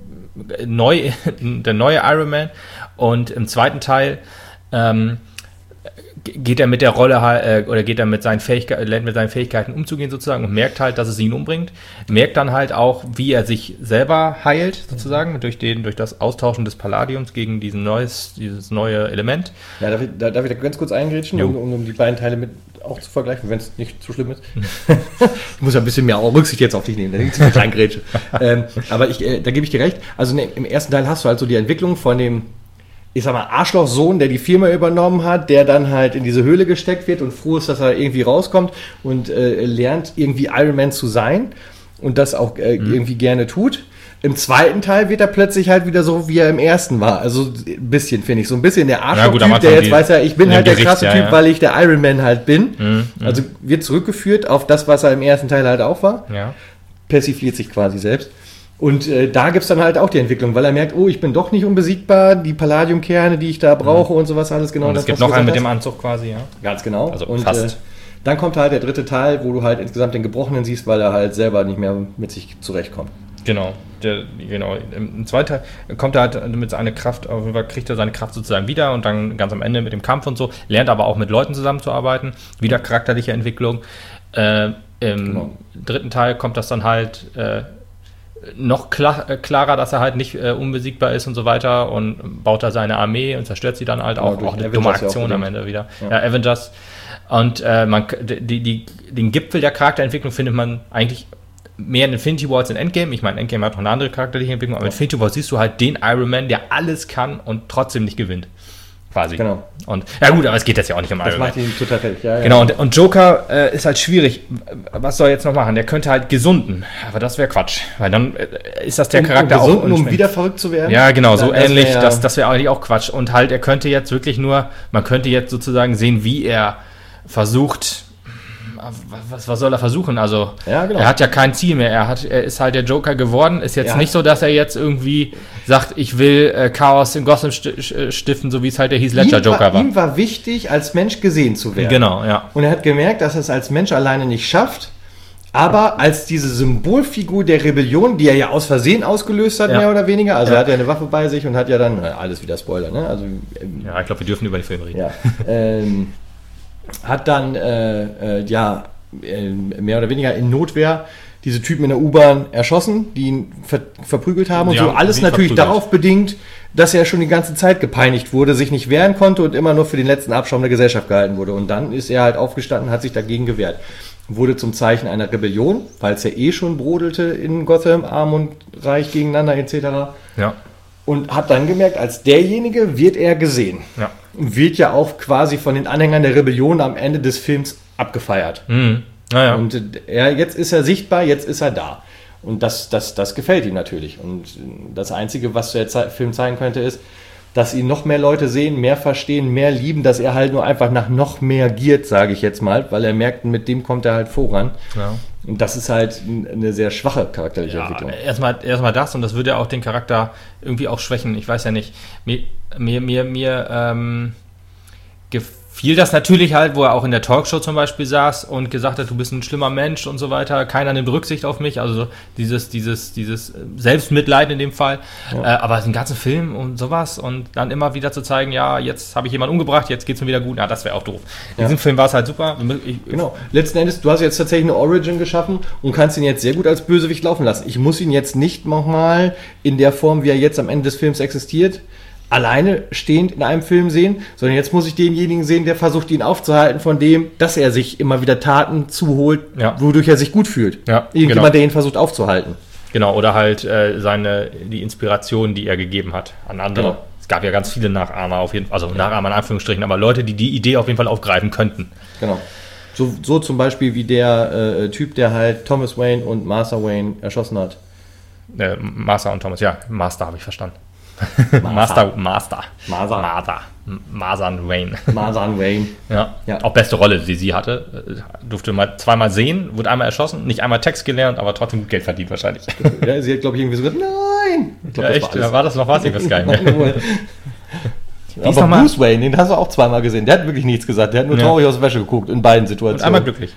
neu, der neue Iron Man und im zweiten Teil ähm, geht er mit der Rolle äh, oder geht er mit seinen Fähigkeiten, lernt mit seinen Fähigkeiten umzugehen sozusagen und merkt halt, dass es ihn umbringt. Merkt dann halt auch, wie er sich selber heilt sozusagen durch den durch das Austauschen des Palladiums gegen diesen neues, dieses neue Element. Ja, darf ich, da, darf ich da ganz kurz eingrätschen, um, um die beiden Teile mit auch zu vergleichen, wenn es nicht zu schlimm ist. Ich muss ja ein bisschen mehr Rücksicht jetzt auf dich nehmen, da liegt es reingrätsche. ähm, aber ich, äh, da gebe ich dir recht. Also ne, im ersten Teil hast du halt so die Entwicklung von dem, ich sag mal, Arschlochsohn, der die Firma übernommen hat, der dann halt in diese Höhle gesteckt wird und froh ist, dass er irgendwie rauskommt und äh, lernt, irgendwie Iron Man zu sein und das auch äh, mhm. irgendwie gerne tut. Im zweiten Teil wird er plötzlich halt wieder so, wie er im ersten war. Also ein bisschen, finde ich. So ein bisschen der Arschloch-Typ, ja, der jetzt weiß ja, ich bin halt der Gericht, krasse ja, Typ, ja. weil ich der Iron Man halt bin. Mhm, also wird zurückgeführt auf das, was er im ersten Teil halt auch war. Ja. Persifliert sich quasi selbst. Und äh, da gibt's dann halt auch die Entwicklung, weil er merkt, oh, ich bin doch nicht unbesiegbar, die Palladiumkerne, die ich da brauche mhm. und sowas alles genau. Und es das, gibt noch einen mit dem Anzug quasi, ja. Ganz genau. Also und, fast. Äh, dann kommt halt der dritte Teil, wo du halt insgesamt den Gebrochenen siehst, weil er halt selber nicht mehr mit sich zurechtkommt. Genau. Der, genau. Im zweiten Teil kommt er halt mit seiner Kraft, auf jeden Fall kriegt er seine Kraft sozusagen wieder und dann ganz am Ende mit dem Kampf und so, lernt aber auch mit Leuten zusammenzuarbeiten, wieder charakterliche Entwicklung. Äh, Im genau. dritten Teil kommt das dann halt äh, noch klar, äh, klarer, dass er halt nicht äh, unbesiegbar ist und so weiter und baut da seine Armee und zerstört sie dann halt auch. Genau, auch eine dumme Aktion am Ende wieder. Ja, ja Avengers. Und äh, man, die, die, den Gipfel der Charakterentwicklung findet man eigentlich mehr in Infinity War als in Endgame. Ich meine, Endgame hat noch eine andere charakterliche Entwicklung, aber in Infinity War siehst du halt den Iron Man, der alles kann und trotzdem nicht gewinnt. Quasi. Genau. Und, ja gut, aber es geht jetzt ja auch nicht um das Iron Man. Das macht ihn total fertig, ja. Genau, und, und Joker äh, ist halt schwierig. Was soll er jetzt noch machen? Der könnte halt gesunden, aber das wäre Quatsch. Weil dann äh, ist das der um, Charakter um gesunden, auch... um wieder verrückt zu werden? Ja, genau, so das ähnlich. Wär ja das das wäre eigentlich auch Quatsch. Und halt, er könnte jetzt wirklich nur... Man könnte jetzt sozusagen sehen, wie er versucht... Was, was soll er versuchen? Also, ja, genau. Er hat ja kein Ziel mehr. Er, hat, er ist halt der Joker geworden. Ist jetzt ja. nicht so, dass er jetzt irgendwie sagt, ich will äh, Chaos in Gotham st- stiften, so wie es halt der Heath Ledger Joker war, war. Ihm war wichtig, als Mensch gesehen zu werden. Genau, ja. Und er hat gemerkt, dass er es als Mensch alleine nicht schafft. aber als diese Symbolfigur der Rebellion, die er ja aus Versehen ausgelöst hat, ja. mehr oder weniger, also ja. er hat ja eine Waffe bei sich und hat ja dann, alles wieder Spoiler, ne? Also, ähm, ja, ich glaube, wir dürfen über den Film reden. Ja, ähm, hat dann, äh, äh, ja, äh, mehr oder weniger in Notwehr diese Typen in der U-Bahn erschossen, die ihn ver- verprügelt haben und ja, so. Alles natürlich verprügelt. Darauf bedingt, dass er schon die ganze Zeit gepeinigt wurde, sich nicht wehren konnte und immer nur für den letzten Abschaum der Gesellschaft gehalten wurde. Und dann ist er halt aufgestanden, hat sich dagegen gewehrt. Wurde zum Zeichen einer Rebellion, weil es ja eh schon brodelte in Gotham, arm und reich gegeneinander et cetera. Ja. Und hat dann gemerkt, als derjenige wird er gesehen. Ja. Wird ja auch quasi von den Anhängern der Rebellion am Ende des Films abgefeiert. Mhm. Ja, ja. Und er, jetzt ist er sichtbar, jetzt ist er da. Und das, das, das gefällt ihm natürlich. Und das Einzige, was der Ze- Film zeigen könnte, ist, dass ihn noch mehr Leute sehen, mehr verstehen, mehr lieben, dass er halt nur einfach nach noch mehr giert, sage ich jetzt mal, weil er merkt, mit dem kommt er halt voran. Ja. Und das ist halt eine sehr schwache charakterliche ja, Entwicklung. Erstmal, erstmal das, und das würde ja auch den Charakter irgendwie auch schwächen. Ich weiß ja nicht. Mir, mir, mir, mir ähm, gefiel das natürlich halt, wo er auch in der Talkshow zum Beispiel saß und gesagt hat, du bist ein schlimmer Mensch und so weiter, keiner nimmt Rücksicht auf mich, also dieses, dieses, dieses Selbstmitleid in dem Fall, ja. äh, aber den ganzen Film und sowas und dann immer wieder zu zeigen, ja, jetzt habe ich jemanden umgebracht, jetzt geht's mir wieder gut, ja, das wäre auch doof. In ja. diesem Film war es halt super. Ich, genau, letzten Endes, du hast jetzt tatsächlich eine Origin geschaffen und kannst ihn jetzt sehr gut als Bösewicht laufen lassen. Ich muss ihn jetzt nicht nochmal in der Form, wie er jetzt am Ende des Films existiert, alleine stehend in einem Film sehen, sondern jetzt muss ich denjenigen sehen, der versucht, ihn aufzuhalten von dem, dass er sich immer wieder Taten zuholt, ja. wodurch er sich gut fühlt. Ja, Irgendjemand, genau. der ihn versucht aufzuhalten. Genau, oder halt äh, seine, die Inspiration, die er gegeben hat an andere. Genau. Es gab ja ganz viele Nachahmer auf jeden Fall, also ja. Nachahmer in Anführungsstrichen, aber Leute, die die Idee auf jeden Fall aufgreifen könnten. Genau. So, so zum Beispiel wie der äh, Typ, der halt Thomas Wayne und Martha Wayne erschossen hat. Äh, Martha und Thomas, ja, Master habe ich verstanden. Master, Master, Master, Master, Masan Wayne. Masan Wayne. Ja. ja, auch beste Rolle, die sie hatte. Durfte mal zweimal sehen, wurde einmal erschossen, nicht einmal Text gelernt, aber trotzdem gut Geld verdient wahrscheinlich. Ja, sie hat, glaube ich, irgendwie so gesagt, nein! Ich glaub, ja, das echt? War, alles. war das noch was? Ich weiß gar nicht mehr. Aber Bruce Wayne, den hast du auch zweimal gesehen. Der hat wirklich nichts gesagt. Der hat nur ja. traurig aus der Wäsche geguckt in beiden Situationen. Und einmal glücklich.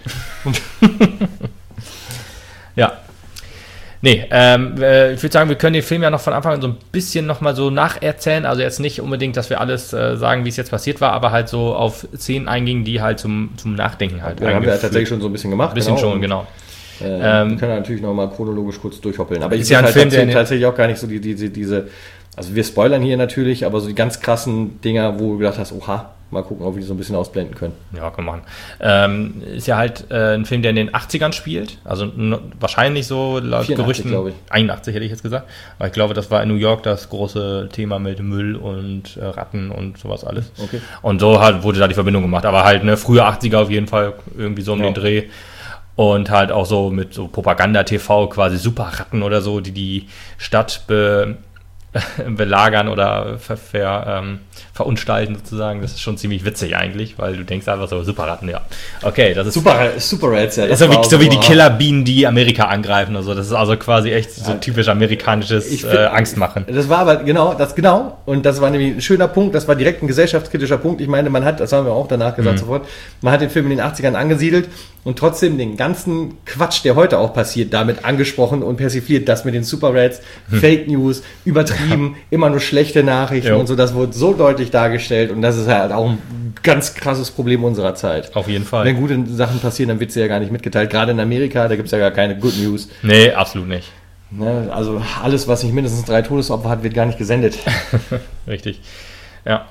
Ja. Nee, ähm, äh, ich würde sagen, wir können den Film ja noch von Anfang an so ein bisschen nochmal so nacherzählen. Also jetzt nicht unbedingt, dass wir alles äh, sagen, wie es jetzt passiert war, aber halt so auf Szenen eingingen, die halt zum, zum Nachdenken halt. Ja, haben wir ja tatsächlich schon so ein bisschen gemacht. Ein bisschen genau. schon, genau. Äh, ähm, wir können natürlich nochmal chronologisch kurz durchhoppeln. Aber ich ist ja ein halt Film, tatsächlich, tatsächlich auch gar nicht so die, die, die, diese, also wir spoilern hier natürlich, aber so die ganz krassen Dinger, wo du gedacht hast, oha, mal gucken, ob wir die so ein bisschen ausblenden können. Ja, können wir machen. Ähm, ist ja halt äh, ein Film, der in den achtzigern spielt. Also n- wahrscheinlich so laut Gerüchten. Glaube ich. einundachtzig hätte ich jetzt gesagt. Aber ich glaube, das war in New York das große Thema mit Müll und äh, Ratten und sowas alles. Okay. Und so halt wurde da die Verbindung gemacht. Aber halt ne, frühe achtziger auf jeden Fall, irgendwie so um ja. den Dreh. Und halt auch so mit so Propaganda-T V, quasi Superratten oder so, die die Stadt be- belagern oder ver, ver, ähm, verunstalten sozusagen. Das ist schon ziemlich witzig eigentlich, weil du denkst einfach so, Superratten, ja. Okay, das ist... Super, Super Rats, ja. Das ist so wie, so wie die Killerbienen, die Amerika angreifen und so. Das ist also quasi echt so typisch amerikanisches find, äh, Angstmachen. Das war aber, genau, das genau. Und das war nämlich ein schöner Punkt, das war direkt ein gesellschaftskritischer Punkt. Ich meine, man hat, das haben wir auch danach gesagt mhm. sofort, man hat den Film in den achtzigern angesiedelt und trotzdem den ganzen Quatsch, der heute auch passiert, damit angesprochen und persifliert. Das mit den Super Rats, hm. Fake News, übertrieben, immer nur schlechte Nachrichten jo. und so. Das wurde so deutlich dargestellt und das ist halt auch ein ganz krasses Problem unserer Zeit. Auf jeden Fall. Wenn gute Sachen passieren, dann wird sie ja gar nicht mitgeteilt. Gerade in Amerika, da gibt es ja gar keine Good News. Nee, absolut nicht. Ne, also alles, was nicht mindestens drei Todesopfer hat, wird gar nicht gesendet. Richtig, ja.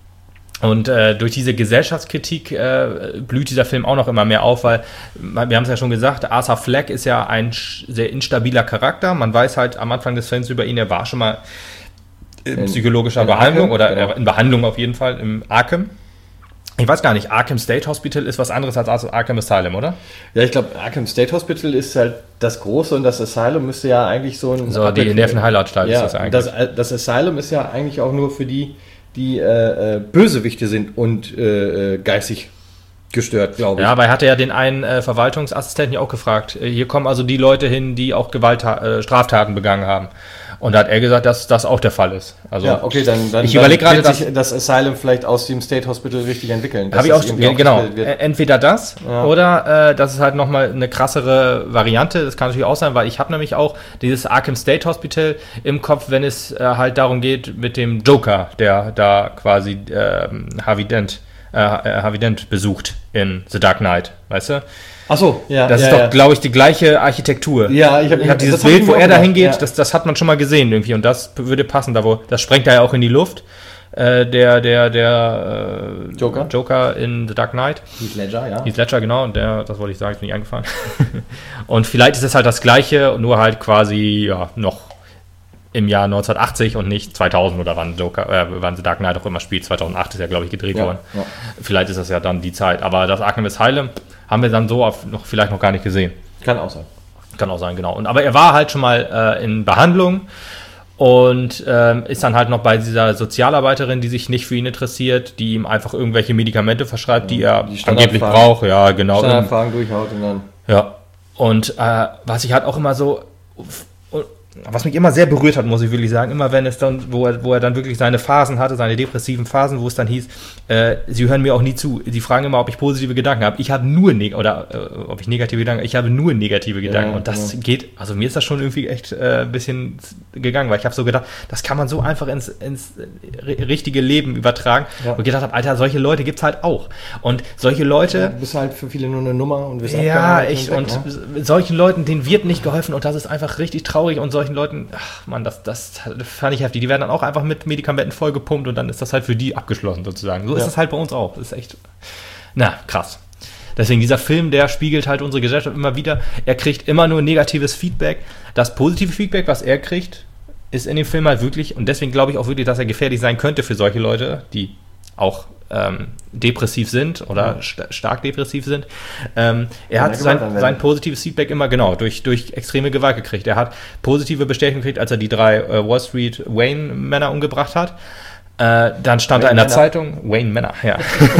Und äh, durch diese Gesellschaftskritik äh, blüht dieser Film auch noch immer mehr auf, weil, wir haben es ja schon gesagt, Arthur Fleck ist ja ein sehr instabiler Charakter. Man weiß halt am Anfang des Films über ihn, er war schon mal in, in psychologischer in Behandlung Arkham, oder genau. in Behandlung auf jeden Fall im Arkham. Ich weiß gar nicht, Arkham State Hospital ist was anderes als Arkham Asylum, oder? Ja, ich glaube, Arkham State Hospital ist halt das Große und das Asylum müsste ja eigentlich so ein... So, die Nervenheilanstalt ja, ist das eigentlich. Das, das Asylum ist ja eigentlich auch nur für die, die äh, äh, Bösewichte sind und äh, geistig gestört, glaube ich. Ja, aber er hatte ja den einen äh, Verwaltungsassistenten ja auch gefragt. Äh, hier kommen also die Leute hin, die auch Gewalt, äh, Straftaten begangen haben. Und da hat er gesagt, dass das auch der Fall ist. Also ja, okay, dann, dann, ich überlege gerade, dass sich das Asylum vielleicht aus dem State Hospital richtig entwickeln. Habe ich auch, genau. Entweder das ja. oder äh, das ist halt nochmal eine krassere Variante. Das kann natürlich auch sein, weil ich habe nämlich auch dieses Arkham State Hospital im Kopf, wenn es äh, halt darum geht mit dem Joker, der da quasi äh, Harvey Dent, äh, Harvey Dent besucht in The Dark Knight, weißt du? Ach so, ja. Das ja, ist doch, ja. glaube ich, die gleiche Architektur. Ja, ich habe hab dieses Bild, wo er da hingeht, ja. das, das hat man schon mal gesehen irgendwie und das würde passen, da wo, das sprengt er ja auch in die Luft. Äh, der, der, der äh, Joker. Joker in The Dark Knight. Heath Ledger, ja. Heath Ledger, genau, und der, das wollte ich sagen, ist mir nicht eingefallen. Und vielleicht ist es halt das Gleiche, nur halt quasi, ja, noch im Jahr neunzehnhundertachtzig und nicht zweitausend oder wann Joker, äh, wann The Dark Knight auch immer spielt. zweitausendacht ist ja, glaube ich, gedreht ja, worden. Ja. Vielleicht ist das ja dann die Zeit. Aber das Arkham Asylum haben wir dann so auf noch, vielleicht noch gar nicht gesehen. Kann auch sein. Kann auch sein, genau. Und, aber er war halt schon mal äh, in Behandlung und ähm, ist dann halt noch bei dieser Sozialarbeiterin, die sich nicht für ihn interessiert, die ihm einfach irgendwelche Medikamente verschreibt, die er die angeblich braucht. Ja, genau. Standardfragen durchhaut und dann... Ja. Und äh, was ich halt auch immer so... Was mich immer sehr berührt hat, muss ich wirklich sagen, immer wenn es dann, wo er, wo er dann wirklich seine Phasen hatte, seine depressiven Phasen, wo es dann hieß, äh, sie hören mir auch nie zu, sie fragen immer, ob ich positive Gedanken habe. Ich habe nur, neg- oder äh, ob ich negative Gedanken, ich habe nur negative Gedanken. Ja, und das ja. geht, also mir ist das schon irgendwie echt äh, ein bisschen gegangen, weil ich habe so gedacht, das kann man so einfach ins, ins richtige Leben übertragen. Ja. Und gedacht habe, Alter, solche Leute gibt's halt auch. Und solche Leute... Ja, du bist halt für viele nur eine Nummer und wirst ja, echt. Und, weg, und ne? solchen Leuten, denen wird nicht geholfen und das ist einfach richtig traurig und solche Leuten, ach man, das, das fand ich heftig. Die werden dann auch einfach mit Medikamenten vollgepumpt und dann ist das halt für die abgeschlossen sozusagen. So ja. ist es halt bei uns auch. Das ist echt, na, krass. Deswegen, dieser Film, der spiegelt halt unsere Gesellschaft immer wieder. Er kriegt immer nur negatives Feedback. Das positive Feedback, was er kriegt, ist in dem Film halt wirklich, und deswegen glaube ich auch wirklich, dass er gefährlich sein könnte für solche Leute, die auch ähm, depressiv sind oder ja. st- stark depressiv sind. Ähm, er hat sein, sein positives Feedback immer genau durch, durch extreme Gewalt gekriegt. Er hat positive Bestätigung gekriegt, als er die drei äh, Wall Street Wayne-Männer umgebracht hat. Äh, dann stand Wayne er in der Männer. Zeitung, Wayne Männer, ja.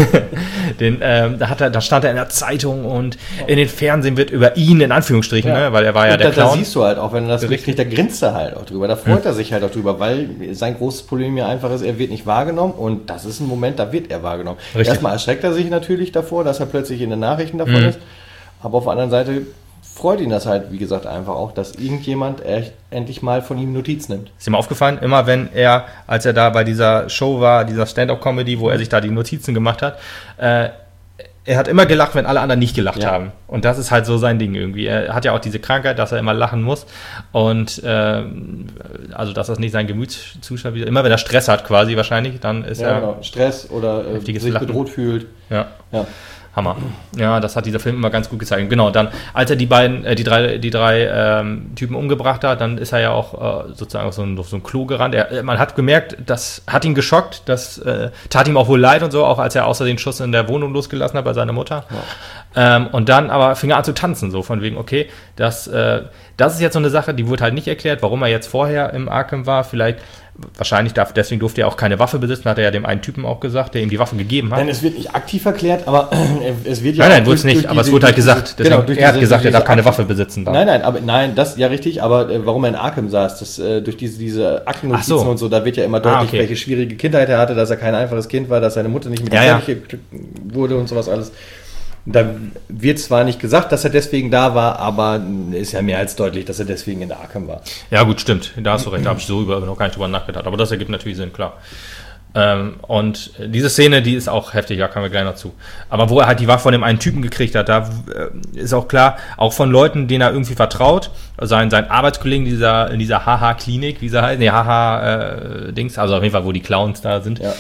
Den, ähm, da, hat er, da stand er in der Zeitung und in den Fernsehen wird über ihn, in Anführungsstrichen, ja. ne, weil er war und ja der da, Clown. Da siehst du halt auch, wenn er das mitkriegt, da grinst er halt auch drüber, da freut hm. er sich halt auch drüber, weil sein großes Problem ja einfach ist, er wird nicht wahrgenommen und das ist ein Moment, da wird er wahrgenommen. Richtig. Erstmal erschreckt er sich natürlich davor, dass er plötzlich in den Nachrichten davon hm. ist, aber auf der anderen Seite freut ihn das halt, wie gesagt, einfach auch, dass irgendjemand echt endlich mal von ihm Notiz nimmt. Ist ihm aufgefallen, immer wenn er, als er da bei dieser Show war, dieser Stand-Up-Comedy, wo er sich da die Notizen gemacht hat, äh, er hat immer gelacht, wenn alle anderen nicht gelacht ja. haben. Und das ist halt so sein Ding irgendwie. Er hat ja auch diese Krankheit, dass er immer lachen muss. Und äh, also, dass das nicht sein Gemütszustand ist. Immer wenn er Stress hat quasi wahrscheinlich, dann ist ja, er... Genau. Stress oder äh, sich Lachen. bedroht fühlt. Ja. ja. Hammer. Ja, das hat dieser Film immer ganz gut gezeigt. Genau, dann, als er die beiden, äh, die drei, die drei ähm, Typen umgebracht hat, dann ist er ja auch äh, sozusagen auf so ein, auf so ein Klo gerannt. Er, man hat gemerkt, das hat ihn geschockt, das äh, tat ihm auch wohl leid und so, auch als er außer den Schuss in der Wohnung losgelassen hat bei seiner Mutter. Ja. Ähm, und dann aber fing er an zu tanzen, so von wegen, okay, das, äh, das ist jetzt so eine Sache, die wurde halt nicht erklärt, warum er jetzt vorher im Arkham war. Vielleicht Wahrscheinlich darf, deswegen durfte er auch keine Waffe besitzen, hat er ja dem einen Typen auch gesagt, der ihm die Waffe gegeben hat. Nein, es wird nicht aktiv erklärt, aber es wird ja. Nein, nein, wurde es nicht, aber es wurde halt gesagt. Deswegen, genau, er hat gesagt, er darf keine Waffe besitzen. Darf. Nein, nein, aber nein, das ja richtig, aber äh, warum er in Arkham saß, das, äh, durch diese, diese Aktennotizen so. und so, da wird ja immer deutlich, ah, okay. welche schwierige Kindheit er hatte, dass er kein einfaches Kind war, dass seine Mutter nicht mit ihm ja, ja. wurde und sowas alles. Da wird zwar nicht gesagt, dass er deswegen da war, aber ist ja mehr als deutlich, dass er deswegen in der Arkham war. Ja gut, stimmt. Da hast du recht. Da habe ich so über noch gar nicht drüber nachgedacht. Aber das ergibt natürlich Sinn, klar. Ähm, und diese Szene, die ist auch heftig, da kommen wir gleich noch zu. Aber wo er halt die Waffe von dem einen Typen gekriegt hat, da äh, ist auch klar, auch von Leuten, denen er irgendwie vertraut, sein, sein Arbeitskollegen dieser, in dieser H H-Klinik, wie sie heißt, nee, H H-Dings, äh, also auf jeden Fall, wo die Clowns da sind. Ja.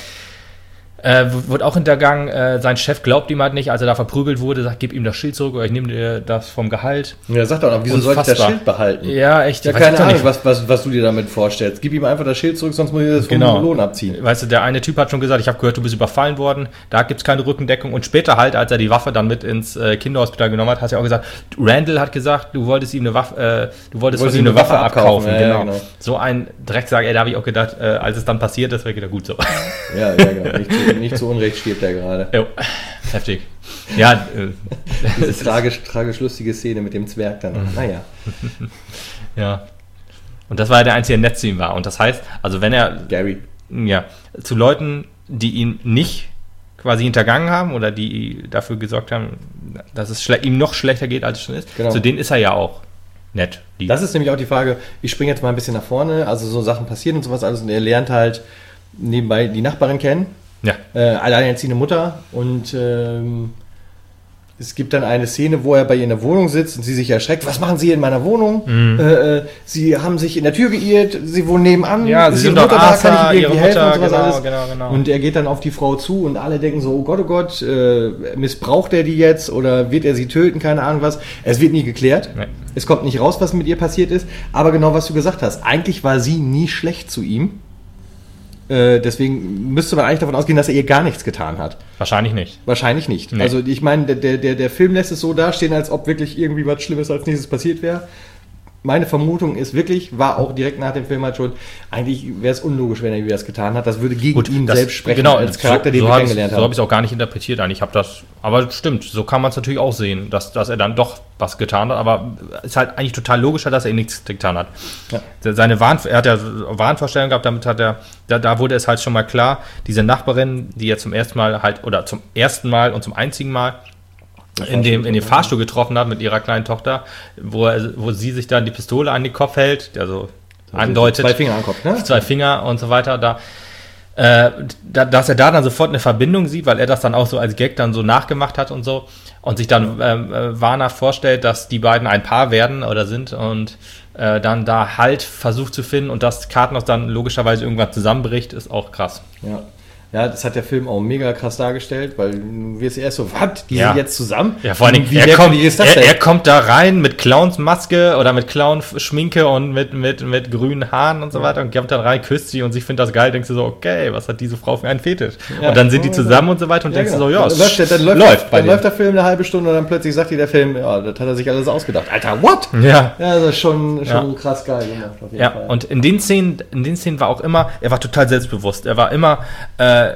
Äh, wird auch hintergangen, äh, sein Chef glaubt ihm halt nicht, als er da verprügelt wurde, sagt, gib ihm das Schild zurück oder ich nehme dir das vom Gehalt. Ja, er sagt auch noch, wieso soll ich das Schild behalten? Ja, echt. Ja, keine Ahnung, was, was, was du dir damit vorstellst. Gib ihm einfach das Schild zurück, sonst muss ich das vom genau. Lohn abziehen. Weißt du, der eine Typ hat schon gesagt, ich habe gehört, du bist überfallen worden, da gibt's keine Rückendeckung und später halt, als er die Waffe dann mit ins äh, Kinderhospital genommen hat, hat er auch gesagt, Randall hat gesagt, du wolltest ihm eine Waffe, äh, du wolltest von ihm eine Waffe, Waffe abkaufen. abkaufen. Ja, genau. Ja, genau. So ein Drecksack, ey, da habe ich auch gedacht, äh, als es dann passiert ist, wäre wieder gut so. Ja, ja, genau. Nicht, nicht zu Unrecht stirbt er gerade. Jo, heftig. Ja, äh, diese tragisch, tragisch lustige Szene mit dem Zwerg dann. Mhm. Naja. Ja. Und das war ja der einzige, der nett zu ihm war. Und das heißt, also wenn er... Gary. Ja, zu Leuten, die ihn nicht quasi hintergangen haben oder die dafür gesorgt haben, dass es schle- ihm noch schlechter geht, als es schon ist, genau. Zu denen ist er ja auch nett. Lieb. Das ist nämlich auch die Frage, ich springe jetzt mal ein bisschen nach vorne, also so Sachen passieren und sowas alles und er lernt halt nebenbei die Nachbarin kennen, ja. äh, alleinerziehende Mutter und ähm, es gibt dann eine Szene, wo er bei ihr in der Wohnung sitzt und sie sich erschreckt. Was machen Sie in meiner Wohnung? Mhm. Äh, sie haben sich in der Tür geirrt, Sie wohnen nebenan. Ja, sie sind doch Arthur, ihre Mutter, und genau, alles. genau, genau. Und er geht dann auf die Frau zu und alle denken so, oh Gott, oh Gott, äh, missbraucht er die jetzt oder wird er sie töten? Keine Ahnung was. Es wird nie geklärt. Nee. Es kommt nicht raus, was mit ihr passiert ist. Aber genau, was du gesagt hast. Eigentlich war sie nie schlecht zu ihm. Äh, deswegen müsste man eigentlich davon ausgehen, dass er ihr gar nichts getan hat. Wahrscheinlich nicht. Wahrscheinlich nicht. Nee. Also ich meine, der, der, der Film lässt es so dastehen, als ob wirklich irgendwie was Schlimmes als nächstes passiert wäre. Meine Vermutung ist wirklich, war auch direkt nach dem Film halt schon, eigentlich wäre es unlogisch, wenn er das getan hat. Das würde gegen Gut, ihn das, selbst sprechen, genau, als Charakter, so, den so wir kennengelernt haben. So habe ich es auch gar nicht interpretiert eigentlich. Ich habe das, aber stimmt, so kann man es natürlich auch sehen, dass, dass er dann doch was getan hat. Aber es ist halt eigentlich total logischer, dass er ihm nichts getan hat. Ja. Seine Wahn, er hat ja Wahnvorstellungen gehabt, damit hat er, da, da wurde es halt schon mal klar, diese Nachbarin, die er zum ersten Mal halt, oder zum ersten Mal und zum einzigen Mal in dem, in dem Fahrstuhl getroffen hat mit ihrer kleinen Tochter, wo, er, wo sie sich dann die Pistole an den Kopf hält, also so andeutet. Zwei Finger am Kopf, ne? Zwei Finger und so weiter, da, äh, da, dass er da dann sofort eine Verbindung sieht, weil er das dann auch so als Gag dann so nachgemacht hat und so und sich dann ähm, äh, wahnhaft vorstellt, dass die beiden ein Paar werden oder sind und äh, dann da Halt versucht zu finden und das Kartenhaus dann logischerweise irgendwann zusammenbricht, ist auch krass. Ja. Ja, das hat der Film auch mega krass dargestellt, weil du wirst erst so, was, die ja. sind jetzt zusammen? Ja, vor allem, wie er, kommt, ist das er, er kommt da rein mit Clownsmaske oder mit Clown-Schminke und mit, mit, mit grünen Haaren und so weiter und kommt dann rein, küsst sie und sie findet das geil, denkst du so, okay, was hat diese Frau für einen Fetisch? Ja. Und dann sind die zusammen und so weiter und ja, denkst du genau. so, ja, dann läuft, dann läuft, läuft, dann läuft der Film eine halbe Stunde und dann plötzlich sagt dir der Film, ja, das hat er sich alles ausgedacht. Alter, what? Ja. Ja, das ist schon, schon ja. krass geil gemacht, auf jeden ja. Fall. Und in den Szenen, in den Szenen war auch immer, er war total selbstbewusst, er war immer, äh,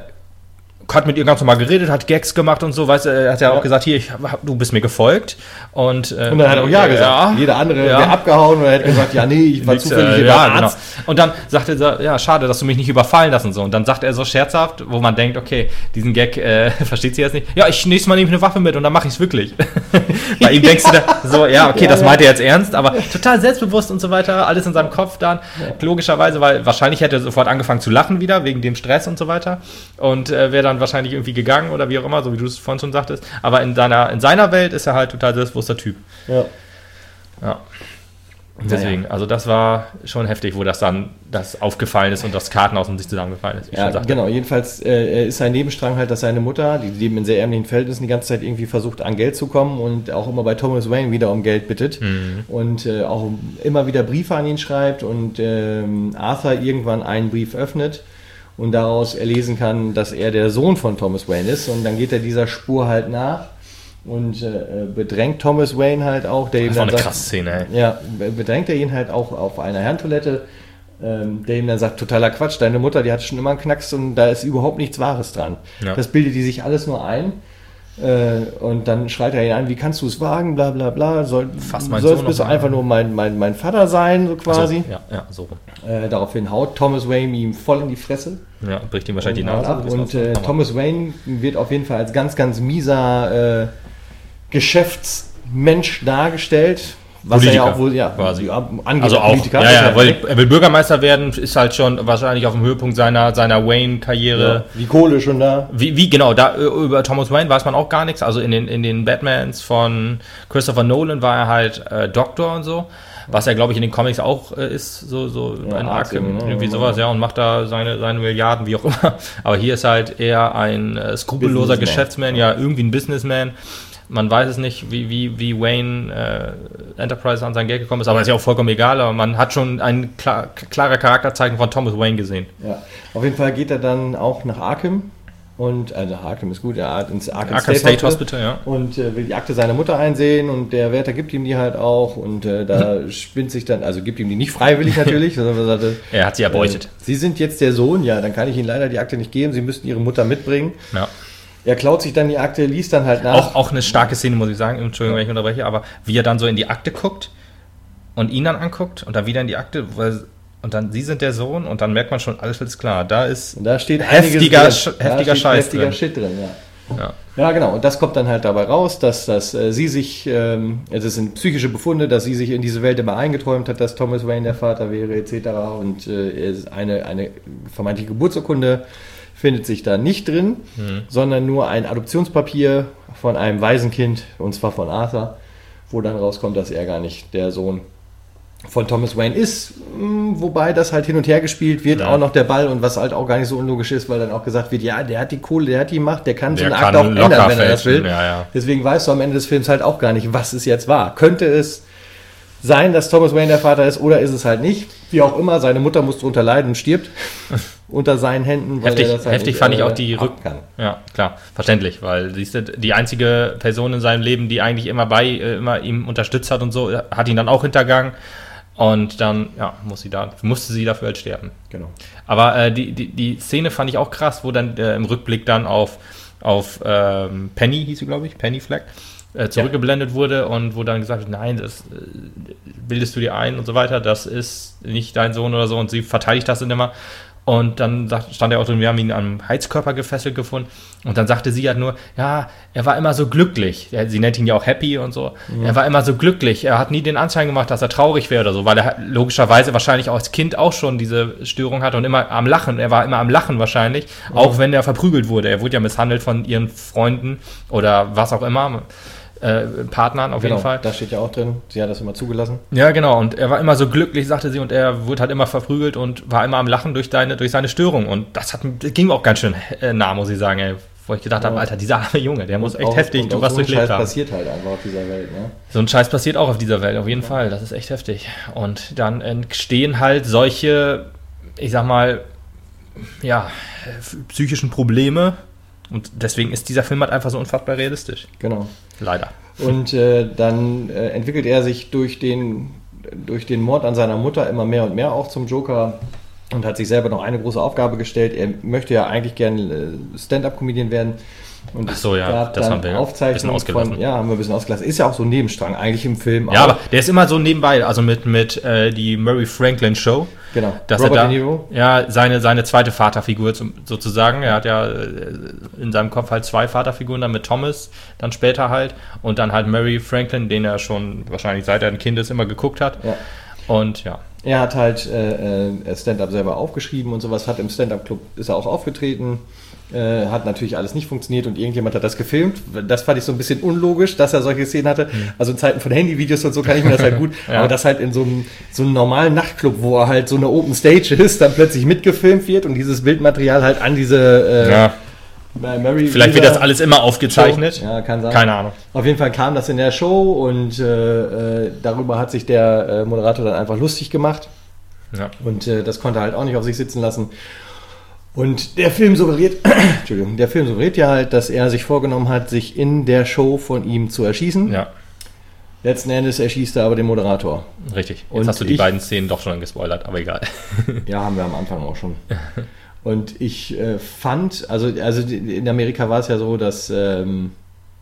hat mit ihr ganz normal geredet, hat Gags gemacht und so, weißt du, er hat ja, ja auch gesagt, hier, ich, du bist mir gefolgt. Und, äh, und dann hat er auch ja gesagt. Ja, jeder andere ja. wäre abgehauen oder hätte gesagt, ja, nee, ich war Nichts, zufällig äh, ja, genau. Und dann sagt er so, ja, schade, dass du mich nicht überfallen lassen so. Und dann sagt er so scherzhaft, wo man denkt, okay, diesen Gag äh, versteht sie jetzt nicht. Ja, ich nächstes Mal nehme ich eine Waffe mit und dann mache ich es wirklich. Bei ihm denkst du da so, ja, okay, ja, das ja. meint er jetzt ernst, aber total selbstbewusst und so weiter, alles in seinem Kopf dann, ja. logischerweise, weil wahrscheinlich hätte er sofort angefangen zu lachen wieder, wegen dem Stress und so weiter. Und äh, wäre dann wahrscheinlich irgendwie gegangen oder wie auch immer, so wie du es vorhin schon sagtest. Aber in seiner, in seiner Welt ist er halt total selbstbewusster Typ. Ja. Ja. Deswegen, naja. Also das war schon heftig, wo das dann das aufgefallen ist und das Kartenhaus und sich zusammengefallen ist. Wie ja, genau. Jedenfalls äh, ist sein Nebenstrang halt, dass seine Mutter, die leben in sehr ärmlichen Verhältnissen, die ganze Zeit irgendwie versucht, an Geld zu kommen und auch immer bei Thomas Wayne wieder um Geld bittet mhm. und äh, auch immer wieder Briefe an ihn schreibt und ähm, Arthur irgendwann einen Brief öffnet und daraus erlesen kann, dass er der Sohn von Thomas Wayne ist. Und dann geht er dieser Spur halt nach und äh, bedrängt Thomas Wayne halt auch. Der das ihm war dann eine sagt, krasse Szene, ey. Ja, bedrängt er ihn halt auch auf einer Herrentoilette, ähm, der ihm dann sagt, totaler Quatsch, deine Mutter, die hat schon immer einen Knacks und da ist überhaupt nichts Wahres dran. Ja. Das bildet die sich alles nur ein. Äh, und dann schreit er ihn an, wie kannst du es wagen, bla bla bla, soll, sollst bist du einfach nur mein, mein, mein Vater sein, so quasi. So, ja, ja, so. Äh, daraufhin haut Thomas Wayne ihm voll in die Fresse. Ja, bricht ihm wahrscheinlich die Nase ab. Und äh, Thomas Wayne wird auf jeden Fall als ganz, ganz mieser äh, Geschäftsmensch dargestellt. Was Politiker, er ja auch wohl, ja, quasi. Ja, also auch, Politiker. Ja, ja, weil er will Bürgermeister werden, ist halt schon wahrscheinlich auf dem Höhepunkt seiner, seiner Wayne-Karriere. Ja, wie Kohle schon da. Wie, wie, genau, da, über Thomas Wayne weiß man auch gar nichts. Also in den, in den Batmans von Christopher Nolan war er halt äh, Doktor und so. Was er, glaube ich, in den Comics auch äh, ist, so, so ja, ein Arkham, ne? Irgendwie sowas, ja, und macht da seine, seine Milliarden, wie auch immer. Aber hier ist halt eher ein äh, skrupelloser Geschäftsman, ja, irgendwie ein Businessman. Man weiß es nicht, wie, wie, wie Wayne äh, Enterprise an sein Geld gekommen ist, aber ist ja auch vollkommen egal, aber man hat schon ein klar, klarer Charakterzeichen von Thomas Wayne gesehen. Ja, auf jeden Fall geht er dann auch nach Arkham Und, also Arkham ist gut, er hat ins Arkham, Arkham State, State Hospital, ja. Und äh, will die Akte seiner Mutter einsehen und der Wärter gibt ihm die halt auch und äh, da spinnt sich dann, also gibt ihm die nicht freiwillig natürlich, sondern er sagte, er hat sie erbeutet. Äh, Sie sind jetzt der Sohn, ja, dann kann ich Ihnen leider die Akte nicht geben, Sie müssten Ihre Mutter mitbringen. Ja. Er klaut sich dann die Akte, liest dann halt nach. Auch, auch eine starke Szene, muss ich sagen, Entschuldigung, wenn ich unterbreche, aber wie er dann so in die Akte guckt und ihn dann anguckt und dann wieder in die Akte, weil und dann, Sie sind der Sohn und dann merkt man schon, alles ist klar. Da ist und da steht heftiger, Sch- heftiger steht Scheiß heftiger drin. Shit drin, ja. Ja. Ja, genau. Und das kommt dann halt dabei raus, dass, dass äh, sie sich, ähm, es sind psychische Befunde, dass sie sich in diese Welt immer eingeträumt hat, dass Thomas Wayne der Vater wäre, et cetera. Und äh, eine, eine vermeintliche Geburtsurkunde findet sich da nicht drin, mhm. sondern nur ein Adoptionspapier von einem Waisenkind, und zwar von Arthur, wo dann rauskommt, dass er gar nicht der Sohn von Thomas Wayne ist, wobei das halt hin und her gespielt wird, ja. auch noch der Ball und was halt auch gar nicht so unlogisch ist, weil dann auch gesagt wird, ja, der hat die Kohle, der hat die Macht, der kann der so eine Akte auch ändern, wenn er das will. Ja, ja. Deswegen weißt du am Ende des Films halt auch gar nicht, was es jetzt war. Könnte es sein, dass Thomas Wayne der Vater ist oder ist es halt nicht? Wie auch immer, seine Mutter muss darunter leiden und stirbt unter seinen Händen, weil heftig, er das halt heftig nicht, fand äh, ich auch die Rück... kann. Ja, klar, verständlich, weil siehst du, die einzige Person in seinem Leben, die eigentlich immer bei, äh, immer ihm unterstützt hat und so, hat ihn dann auch hintergangen. Und dann, ja, muss sie da, musste sie dafür halt sterben. Genau. Aber äh, die, die, die Szene fand ich auch krass, wo dann äh, im Rückblick dann auf, auf ähm, Penny, hieß sie, glaube ich, Penny Fleck, äh, zurückgeblendet ja. wurde und wo dann gesagt wird, nein, das äh, bildest du dir ein und so weiter, das ist nicht dein Sohn oder so und sie verteidigt das dann immer. Und dann sagt, stand er auch drin, wir haben ihn am Heizkörper gefesselt gefunden. Und dann sagte sie halt nur, ja, er war immer so glücklich. Sie nennt ihn ja auch Happy und so. Mhm. Er war immer so glücklich. Er hat nie den Anschein gemacht, dass er traurig wäre oder so, weil er logischerweise wahrscheinlich auch als Kind auch schon diese Störung hatte und immer am Lachen. Er war immer am Lachen wahrscheinlich, mhm. auch wenn er verprügelt wurde. Er wurde ja misshandelt von ihren Freunden oder was auch immer. Äh, Partnern auf genau, jeden Fall. Da steht ja auch drin, sie hat das immer zugelassen. Ja, genau, und er war immer so glücklich, sagte sie, und er wurde halt immer verprügelt und war immer am Lachen durch, deine, durch seine Störung. Und das, hat, das ging mir auch ganz schön äh, nah, muss ich sagen, ey, wo ich gedacht ja. habe, Alter, dieser arme Junge, der und muss echt auch, heftig du was so durchlebt haben. So ein Scheiß passiert halt einfach auf dieser Welt, ne? So ein Scheiß passiert auch auf dieser Welt, auf jeden ja. Fall, das ist echt heftig. Und dann entstehen halt solche, ich sag mal, ja, psychischen Probleme. Und deswegen ist dieser Film halt einfach so unfassbar realistisch. Genau. Leider. Und äh, dann äh, entwickelt er sich durch den, durch den Mord an seiner Mutter immer mehr und mehr auch zum Joker und hat sich selber noch eine große Aufgabe gestellt. Er möchte ja eigentlich gerne äh, Stand-Up-Comedian werden. Und ach so, ja, gab das dann haben wir Aufzeichnungen von, ja, haben wir ein bisschen ausgelassen. Ist ja auch so ein Nebenstrang eigentlich im Film. Ja, auch. Aber der ist immer so nebenbei, also mit, mit äh, die Murray Franklin Show. Genau, dass Robert er da, De Niro. Ja, seine, seine zweite Vaterfigur zum, sozusagen. Er hat ja in seinem Kopf halt zwei Vaterfiguren, dann mit Thomas, dann später halt. Und dann halt Murray Franklin, den er schon wahrscheinlich seit er ein Kind ist immer geguckt hat. Ja. Und ja. Er hat halt äh, Stand-Up selber aufgeschrieben und sowas, hat im Stand-Up-Club, ist er auch aufgetreten. Äh, hat natürlich alles nicht funktioniert und irgendjemand hat das gefilmt. Das fand ich so ein bisschen unlogisch, dass er solche Szenen hatte. Mhm. Also in Zeiten von Handyvideos und so kann ich mir das halt gut. ja. Aber das halt in so einem, so einem normalen Nachtclub, wo er halt so eine Open Stage ist, dann plötzlich mitgefilmt wird und dieses Bildmaterial halt an diese äh, ja. Mary Vielleicht wird das alles immer aufgezeichnet. Show. Ja, kann sein. Keine Ahnung. Auf jeden Fall kam das in der Show und äh, darüber hat sich der äh, Moderator dann einfach lustig gemacht. Ja. Und äh, das konnte er halt auch nicht auf sich sitzen lassen. Und der Film suggeriert, Entschuldigung, der Film suggeriert ja halt, dass er sich vorgenommen hat, sich in der Show von ihm zu erschießen. Ja. Letzten Endes erschießt er aber den Moderator. Richtig. Jetzt und hast du die ich, beiden Szenen doch schon gespoilert, aber egal. Ja, haben wir am Anfang auch schon. Und ich äh, fand, also, also in Amerika war es ja so, dass ähm,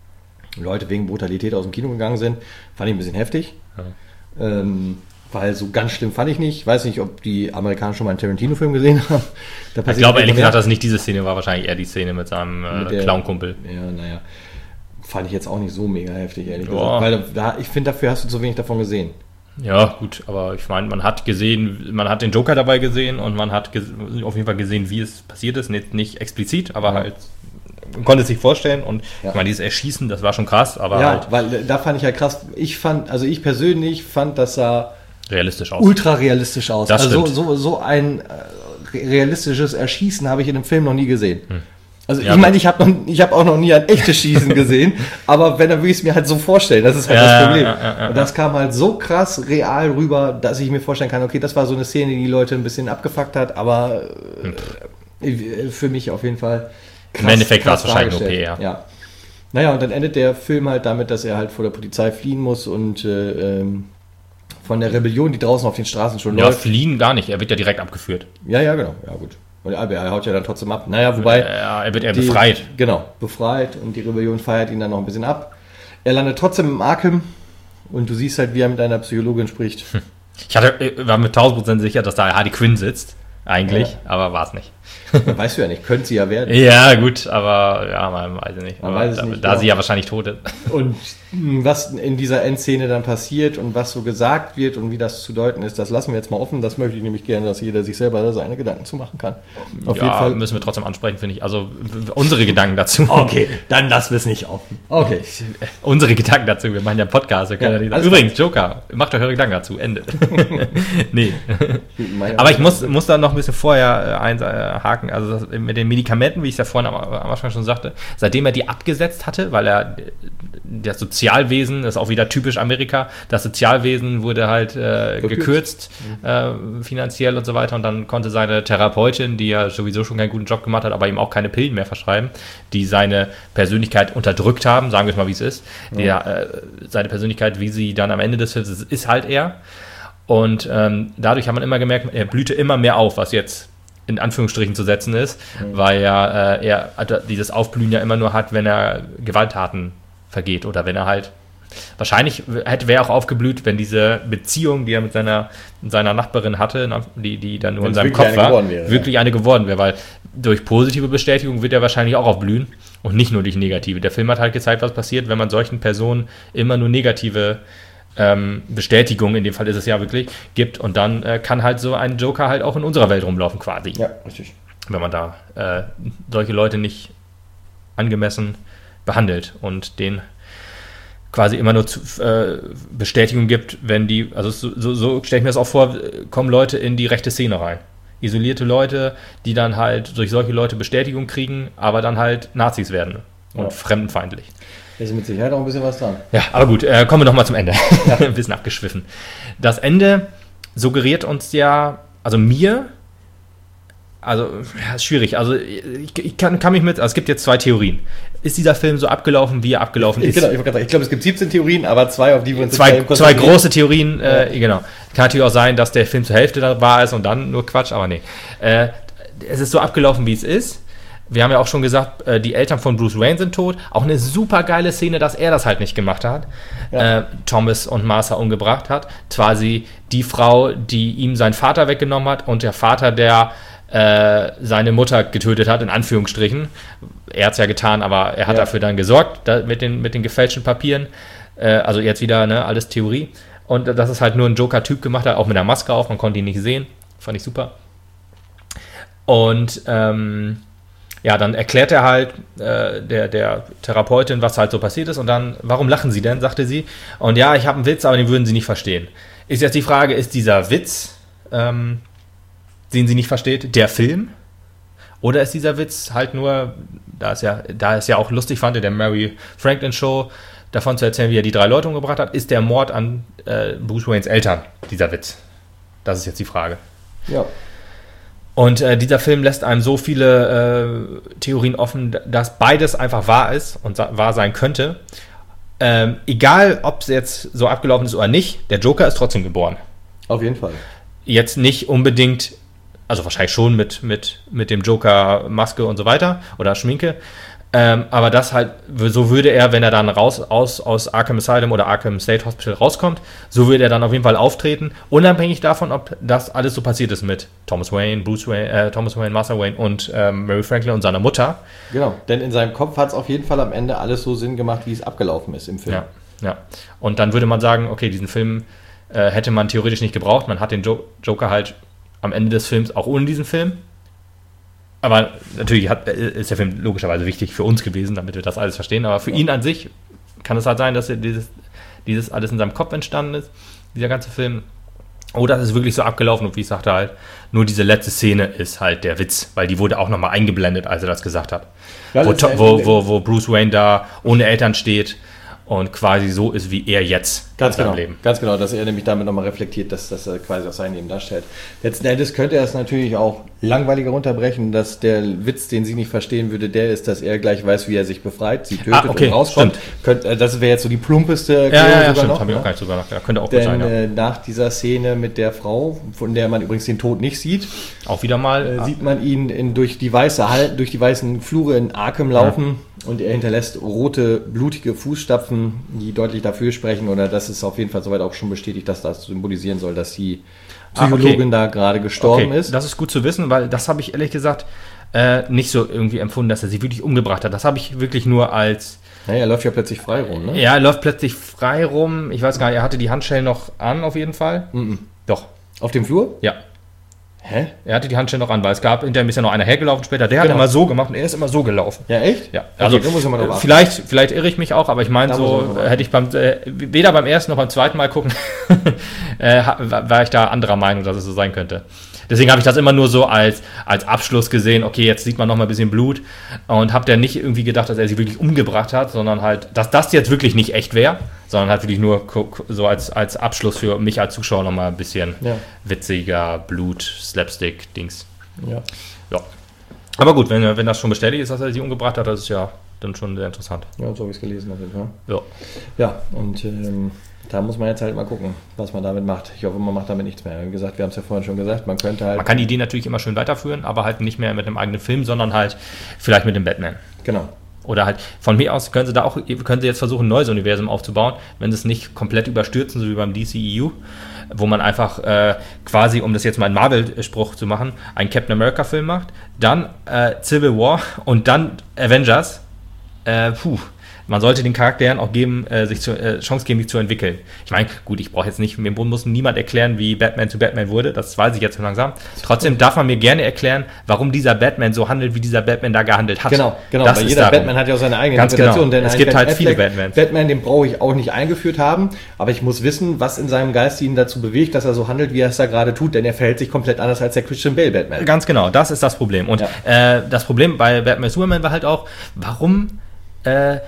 Leute wegen Brutalität aus dem Kino gegangen sind. Fand ich ein bisschen heftig. Ja. Ähm, Weil so ganz schlimm fand ich nicht. Ich weiß nicht, ob die Amerikaner schon mal einen Tarantino-Film gesehen haben. Da ich glaube ehrlich gesagt, dass es nicht diese Szene war, wahrscheinlich eher die Szene mit seinem äh, Clown-Kumpel. Ja, naja. Fand ich jetzt auch nicht so mega heftig, ehrlich gesagt. Weil da, ich finde, dafür hast du zu wenig davon gesehen. Ja, gut, aber ich meine, man hat gesehen, man hat den Joker dabei gesehen und man hat ges- auf jeden Fall gesehen, wie es passiert ist. Nicht, nicht explizit, aber ja. halt man konnte es sich vorstellen und ja. ich meine, dieses Erschießen, das war schon krass, aber ja, halt. Weil da fand ich ja krass, ich fand, also ich persönlich fand, dass er realistisch aus. Ultra realistisch aus. Das also stimmt. so, so, so ein äh, realistisches Erschießen habe ich in einem Film noch nie gesehen. Hm. Also ja, ich meine, ich habe hab auch noch nie ein echtes Schießen gesehen, aber wenn, dann würde ich es mir halt so vorstellen, das ist halt ja, das Problem. Ja, ja, ja, und das kam halt so krass real rüber, dass ich mir vorstellen kann, okay, das war so eine Szene, die die Leute ein bisschen abgefuckt hat, aber äh, für mich auf jeden Fall krass, im Endeffekt war es wahrscheinlich eine O P, ja. ja. Naja, und dann endet der Film halt damit, dass er halt vor der Polizei fliehen muss und äh, ähm, von der Rebellion, die draußen auf den Straßen schon ja, läuft. Ja, fliehen gar nicht, er wird ja direkt abgeführt. Ja, ja, genau, ja gut. Und er haut ja dann trotzdem ab. Naja, wobei... Ja, er wird eher befreit. Genau, befreit und die Rebellion feiert ihn dann noch ein bisschen ab. Er landet trotzdem im Arkham und du siehst halt, wie er mit einer Psychologin spricht. Ich hatte, war mir tausend Prozent sicher, dass da Harley Quinn sitzt, eigentlich, ja. aber war es nicht. Weißt du ja nicht, könnte sie ja werden. Ja, gut, aber ja, man weiß es nicht. Man weiß es da, nicht da genau. sie ja wahrscheinlich tot ist. Und was in dieser Endszene dann passiert und was so gesagt wird und wie das zu deuten ist, das lassen wir jetzt mal offen. Das möchte ich nämlich gerne, dass jeder sich selber seine Gedanken zu machen kann. Auf ja, jeden Fall müssen wir trotzdem ansprechen, finde ich. Also unsere Gedanken dazu. Okay, dann lassen wir es nicht offen. Okay. Unsere Gedanken dazu, wir machen ja Podcasts. Wir können ja, ja übrigens, Joker, macht euch eure Gedanken dazu, Ende. Nee. Aber ich muss, muss da noch ein bisschen vorher einhaken. Also das, mit den Medikamenten, wie ich es ja vorhin am, am Anfang schon sagte, seitdem er die abgesetzt hatte, weil er das Sozialwesen, das ist auch wieder typisch Amerika, das Sozialwesen wurde halt äh, gekürzt, äh, finanziell und so weiter, und dann konnte seine Therapeutin, die ja sowieso schon keinen guten Job gemacht hat, aber ihm auch keine Pillen mehr verschreiben, die seine Persönlichkeit unterdrückt haben, sagen wir es mal, wie es ist. Ja. Der, äh, seine Persönlichkeit, wie sie dann am Ende des Films ist, ist halt er. Und ähm, dadurch hat man immer gemerkt, er blühte immer mehr auf, was jetzt in Anführungsstrichen zu setzen ist, mhm. weil ja äh, er dieses Aufblühen ja immer nur hat, wenn er Gewalttaten vergeht oder wenn er halt, wahrscheinlich hätte wäre auch aufgeblüht, wenn diese Beziehung, die er mit seiner, mit seiner Nachbarin hatte, die, die dann nur wenn in seinem Kopf war, wäre, wirklich ja. eine geworden wäre, weil durch positive Bestätigung wird er wahrscheinlich auch aufblühen und nicht nur durch negative. Der Film hat halt gezeigt, was passiert, wenn man solchen Personen immer nur negative ähm, Bestätigung, in dem Fall ist es ja wirklich, gibt, und dann äh, kann halt so ein Joker halt auch in unserer Welt rumlaufen quasi. Ja, richtig. Wenn man da äh, solche Leute nicht angemessen behandelt und denen quasi immer nur zu, äh, Bestätigung gibt, wenn die, also so, so, so stelle ich mir das auch vor, kommen Leute in die rechte Szene rein. Isolierte Leute, die dann halt durch solche Leute Bestätigung kriegen, aber dann halt Nazis werden und ja. fremdenfeindlich. Da ist mit Sicherheit auch ein bisschen was dran. Ja, aber gut, äh, kommen wir nochmal zum Ende. Ja. Ein bisschen abgeschwiffen. Das Ende suggeriert uns ja, also mir, also, ja, ist schwierig. Also, ich, ich kann, kann mich mit, also es gibt jetzt zwei Theorien. Ist dieser Film so abgelaufen, wie er abgelaufen ist? Genau, ich, ich glaube, es gibt siebzehn Theorien, aber zwei, auf die wir uns Zwei, zwei große Theorien, äh, ja. genau. Kann natürlich auch sein, dass der Film zur Hälfte da war ist und dann nur Quatsch, aber nee. Äh, es ist so abgelaufen, wie es ist. Wir haben ja auch schon gesagt, äh, die Eltern von Bruce Wayne sind tot. Auch eine super geile Szene, dass er das halt nicht gemacht hat. Ja. Äh, Thomas und Martha umgebracht hat. Quasi die Frau, die ihm seinen Vater weggenommen hat, und der Vater, der äh, seine Mutter getötet hat, in Anführungsstrichen. Er hat es ja getan, aber er hat ja. dafür dann gesorgt, da, mit, den, mit den gefälschten Papieren. Äh, also jetzt wieder, ne, alles Theorie. Und das ist halt nur ein Joker-Typ gemacht hat, auch mit der Maske auf, man konnte ihn nicht sehen. Fand ich super. Und ähm, ja, dann erklärt er halt äh, der, der Therapeutin, was halt so passiert ist, und dann, warum lachen Sie denn, sagte sie. Und ja, ich habe einen Witz, aber den würden Sie nicht verstehen. Ist jetzt die Frage, ist dieser Witz, ähm, den sie nicht versteht, der Film? Oder ist dieser Witz halt nur, da ist ja, da ist ja auch lustig fand, der Mary Franklin Show, davon zu erzählen, wie er die drei Leute umgebracht hat, ist der Mord an äh, Bruce Waynes Eltern dieser Witz? Das ist jetzt die Frage. Ja. Und äh, dieser Film lässt einem so viele äh, Theorien offen, dass beides einfach wahr ist und sa- wahr sein könnte. Ähm, egal, ob es jetzt so abgelaufen ist oder nicht, der Joker ist trotzdem geboren. Auf jeden Fall. Jetzt nicht unbedingt, also wahrscheinlich schon mit, mit, mit dem Joker-Maske und so weiter oder Schminke, ähm, aber das halt, so würde er, wenn er dann raus aus, aus Arkham Asylum oder Arkham State Hospital rauskommt, so würde er dann auf jeden Fall auftreten, unabhängig davon, ob das alles so passiert ist mit Thomas Wayne, Bruce Wayne, äh, Thomas Wayne, Martha Wayne und ähm, Mary Franklin und seiner Mutter. Genau, denn in seinem Kopf hat es auf jeden Fall am Ende alles so Sinn gemacht, wie es abgelaufen ist im Film. Ja, ja. Und dann würde man sagen, okay, diesen Film äh, hätte man theoretisch nicht gebraucht, man hat den jo- Joker halt am Ende des Films auch ohne diesen Film. Aber natürlich hat, ist der Film logischerweise wichtig für uns gewesen, damit wir das alles verstehen. Aber für ja. ihn an sich kann es halt sein, dass er dieses, dieses alles in seinem Kopf entstanden ist, dieser ganze Film. Oder es ist wirklich so abgelaufen und wie ich sagte halt, nur diese letzte Szene ist halt der Witz, weil die wurde auch nochmal eingeblendet, als er das gesagt hat. Ja, wo, wo, wo, wo Bruce Wayne da ohne Eltern steht und quasi so ist, wie er jetzt ganz in seinem genau, Leben. Ganz genau, dass er nämlich damit nochmal reflektiert, dass das quasi auch sein Leben darstellt. Letzten Endes könnte er es natürlich auch langweiliger runterbrechen, dass der Witz, den sie nicht verstehen würde, der ist, dass er gleich weiß, wie er sich befreit, sie tötet ah, okay, und rauskommt. Könnte, das wäre jetzt so die plumpeste Erklärung ja, ja, ja, sogar noch. Habe ich auch gar nicht drüber nachgedacht. Könnte auch Denn, gut sein, ja. äh, nach dieser Szene mit der Frau, von der man übrigens den Tod nicht sieht, auch wieder mal äh, sieht man ihn in, durch die weiße Hall, durch die weißen Flure in Arkham laufen ja. und er hinterlässt rote, blutige Fußstapfen, die deutlich dafür sprechen, oder das ist auf jeden Fall soweit auch schon bestätigt, dass das symbolisieren soll, dass die Psychologin ah, okay. da gerade gestorben okay. ist. Das ist gut zu wissen, weil das habe ich ehrlich gesagt äh, nicht so irgendwie empfunden, dass er sie wirklich umgebracht hat. Das habe ich wirklich nur als... Naja, er läuft ja plötzlich frei rum, ne? Ja, er läuft plötzlich frei rum. Ich weiß gar nicht, er hatte die Handschellen noch an auf jeden Fall. Mm-mm. Doch. Auf dem Flur? Ja. Hä? Er hatte die Handschellen noch an, weil es gab, hinterher ist ja noch einer hergelaufen später, der genau. hat immer so gemacht und er ist immer so gelaufen. Ja, echt? Ja. Also, okay, muss ich mal drauf vielleicht, vielleicht irre ich mich auch, aber ich meine so, hätte ich beim, äh, weder beim ersten noch beim zweiten Mal gucken, äh, war ich da anderer Meinung, dass es so sein könnte. Deswegen habe ich das immer nur so als, als Abschluss gesehen, okay, jetzt sieht man noch mal ein bisschen Blut und habe dann nicht irgendwie gedacht, dass er sie wirklich umgebracht hat, sondern halt, dass das jetzt wirklich nicht echt wäre, sondern halt wirklich nur so als, als Abschluss für mich als Zuschauer noch mal ein bisschen ja. witziger Blut, Slapstick, Dings. Ja. ja. Aber gut, wenn, wenn das schon bestätigt ist, dass er sie umgebracht hat, das ist ja dann schon sehr interessant. Ja, so habe ich es gelesen auf jeden Fall. Ja. Ja, und ähm, da muss man jetzt halt mal gucken, was man damit macht. Ich hoffe, man macht damit nichts mehr. Wie gesagt, wir haben es ja vorhin schon gesagt, man könnte halt... Man kann die Idee natürlich immer schön weiterführen, aber halt nicht mehr mit einem eigenen Film, sondern halt vielleicht mit dem Batman. Genau. Oder halt, von mir aus können sie da auch, können sie jetzt versuchen, ein neues Universum aufzubauen, wenn sie es nicht komplett überstürzen, so wie beim D C E U, wo man einfach äh, quasi, um das jetzt mal einen Marvel-Spruch zu machen, einen Captain America-Film macht, dann äh, Civil War und dann Avengers. Äh, puh. Man sollte den Charakteren auch geben, äh, sich zu, äh, Chance geben, sich zu entwickeln. Ich meine, gut, ich brauche jetzt nicht, mir muss niemand erklären, wie Batman zu Batman wurde, das weiß ich jetzt langsam. Trotzdem darf man mir gerne erklären, warum dieser Batman so handelt, wie dieser Batman da gehandelt hat. Genau, genau, das weil jeder darum. Batman hat ja auch seine eigene Ganz Interpretation. Genau. Denn es gibt halt viele Batmans. Batman, den brauche ich auch nicht eingeführt haben, aber ich muss wissen, was in seinem Geist ihn dazu bewegt, dass er so handelt, wie er es da gerade tut, denn er verhält sich komplett anders als der Christian Bale Batman. Ganz genau, das ist das Problem. Und ja. äh, das Problem bei Batman Superman war halt auch, warum äh,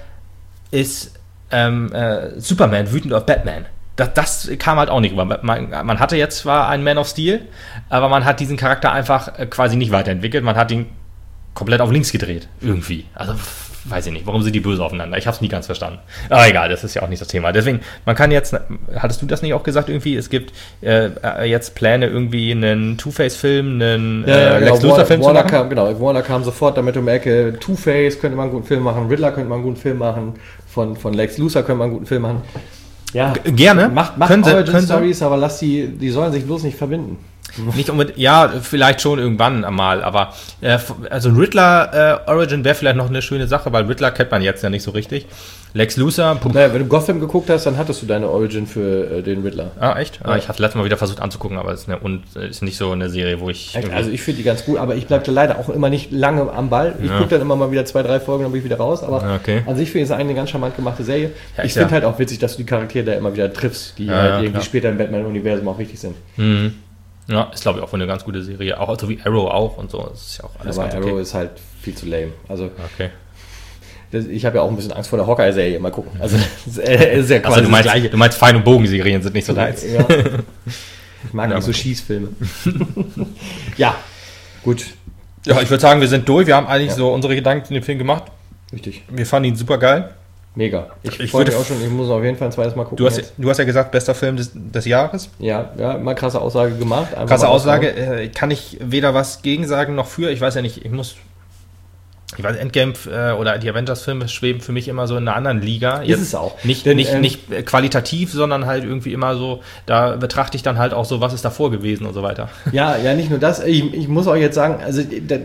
ist ähm, äh, Superman wütend auf Batman. Das, das kam halt auch nicht rüber. Man, man hatte jetzt zwar einen Man of Steel, aber man hat diesen Charakter einfach äh, quasi nicht weiterentwickelt. Man hat ihn komplett auf links gedreht. Irgendwie. Also, weiß ich nicht. Warum sind die böse aufeinander? Ich habe es nie ganz verstanden. Aber egal, das ist ja auch nicht das Thema. Deswegen, man kann jetzt, hattest du das nicht auch gesagt irgendwie? Es gibt äh, jetzt Pläne, irgendwie einen Two-Face-Film, einen ja, ja, äh, Lex genau. Luthor-Film zu machen? Kam, genau, Warner kam sofort damit um die Ecke. Two-Face könnte man einen guten Film machen. Riddler könnte man einen guten Film machen. Von, von Lex Luthor könnte man einen guten Film machen. Ja, G- gerne. Macht, macht Origin-Stories, aber lass die, die sollen sich bloß nicht verbinden. Nicht unbedingt, ja, vielleicht schon irgendwann einmal, aber äh, also Riddler äh, Origin wäre vielleicht noch eine schöne Sache, weil Riddler kennt man jetzt ja nicht so richtig. Lex Luthor. Naja, wenn du Gotham geguckt hast, dann hattest du deine Origin für äh, den Riddler. Ah, echt? Ja. Ah, ich hatte letztes Mal wieder versucht anzugucken, aber es ist, eine, und, ist nicht so eine Serie, wo ich... Also ich finde die ganz gut, aber ich bleibe leider auch immer nicht lange am Ball. Ich ja. gucke dann immer mal wieder zwei, drei Folgen, dann bin ich wieder raus, aber okay. an sich finde ich es eine ganz charmant gemachte Serie. Ja, ich ja. finde halt auch witzig, dass du die Charaktere da immer wieder triffst, die ja, halt ja, irgendwie klar. später im Batman-Universum auch wichtig sind. Mhm. Ja, ist glaube ich auch eine ganz gute Serie. Auch so wie Arrow auch und so. Das ist ja auch alles aber ganz Arrow okay. ist halt viel zu lame. Also okay. das, ich habe ja auch ein bisschen Angst vor der Hawkeye-Serie. Mal gucken. Also das ist ja quasi also, du meinst, das Gleiche. Du meinst Pfeil- und Bogenserien sind nicht so deins. Ja. Ich mag ja, nicht so Schießfilme. Ja, gut. Ja, ich würde sagen, wir sind durch. Wir haben eigentlich ja. so unsere Gedanken zu dem Film gemacht. Richtig. Wir fanden ihn super geil. Mega. Ich, ich freue mich auch schon, ich muss auf jeden Fall ein zweites Mal gucken. Du hast, du hast ja gesagt, bester Film des, des Jahres. Ja, ja, mal krasse Aussage gemacht. Krasse Aussage, äh, kann ich weder was gegen sagen noch für. Ich weiß ja nicht, ich muss, ich weiß, Endgame äh, oder die Avengers-Filme schweben für mich immer so in einer anderen Liga. Jetzt ist es auch. Nicht, Denn, nicht, ähm, nicht qualitativ, sondern halt irgendwie immer so, da betrachte ich dann halt auch so, was ist davor gewesen und so weiter. Ja, ja, nicht nur das. Ich, ich muss auch jetzt sagen, also der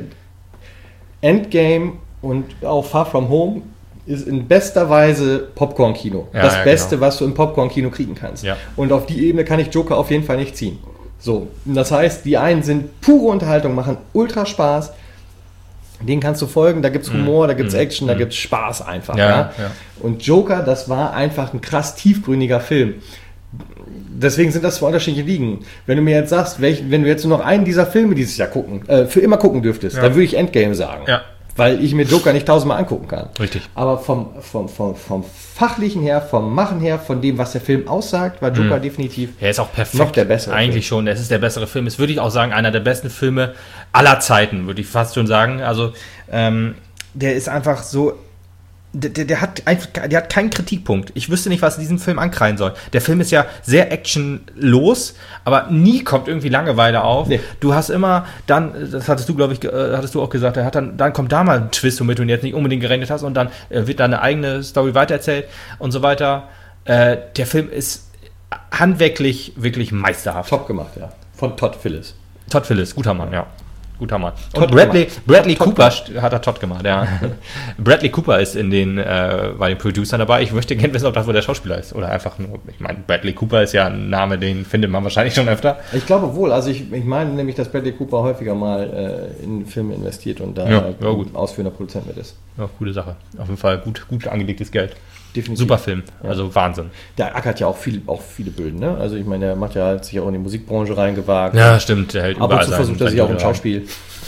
Endgame und auch Far From Home ist in bester Weise Popcorn-Kino. Ja, das ja, Beste, genau. was du im Popcorn-Kino kriegen kannst. Ja. Und auf die Ebene kann ich Joker auf jeden Fall nicht ziehen. So, das heißt, die einen sind pure Unterhaltung, machen ultra Spaß. Denen kannst du folgen, da gibt's Humor, da gibt's mm, Action, mm. da gibt's Spaß einfach. Ja, ja? ja. Und Joker, das war einfach ein krass tiefgründiger Film. Deswegen sind das zwei unterschiedliche Ligen. Wenn du mir jetzt sagst, welch, wenn du jetzt nur noch einen dieser Filme dieses Jahr gucken, äh, für immer gucken dürftest, ja. dann würde ich Endgame sagen. Ja. weil ich mir Joker nicht tausendmal angucken kann. Richtig. Aber vom, vom, vom, vom Fachlichen her, vom Machen her, von dem, was der Film aussagt, war Joker mhm. definitiv er ist auch perfekt. Noch der bessere Eigentlich Film. schon, es ist der bessere Film. Es würde ich auch sagen, einer der besten Filme aller Zeiten, würde ich fast schon sagen. Also, ähm, der ist einfach so... Der, der, der, hat einfach, der hat keinen Kritikpunkt. Ich wüsste nicht, was diesem Film ankreiden soll. Der Film ist ja sehr actionlos, aber nie kommt irgendwie Langeweile auf. Nee. Du hast immer dann, das hattest du, glaube ich, äh, hattest du auch gesagt, er hat dann, dann kommt da mal ein Twist, womit du jetzt nicht unbedingt gerechnet hast und dann äh, wird da eine eigene Story weitererzählt und so weiter. Äh, der Film ist handwerklich wirklich meisterhaft. Top gemacht, ja. Von Todd Phillips. Todd Phillips, guter Mann, ja. Guter Mann. Und Bradley, Bradley Todd Cooper Todd. hat er Todd gemacht, ja. Bradley Cooper ist in den, äh, bei den Producern dabei. Ich möchte gerne wissen, ob das wohl der Schauspieler ist. Oder einfach nur, ich meine, Bradley Cooper ist ja ein Name, den findet man wahrscheinlich schon öfter. Ich glaube wohl. Also ich, ich meine nämlich, dass Bradley Cooper häufiger mal äh, in Filme investiert und da ja, halt ja, gut. ein ausführender Produzent mit ist. Ja, coole Sache. Auf jeden Fall gut, gut angelegtes Geld. Definitiv. Super Film, ja. Also Wahnsinn. Der ackert ja auch, viel, auch viele Böden, ne? Also ich meine, der macht ja sich auch in die Musikbranche reingewagt. Ja, stimmt. Der hält ab und zu versucht er sich auch im Schauspiel.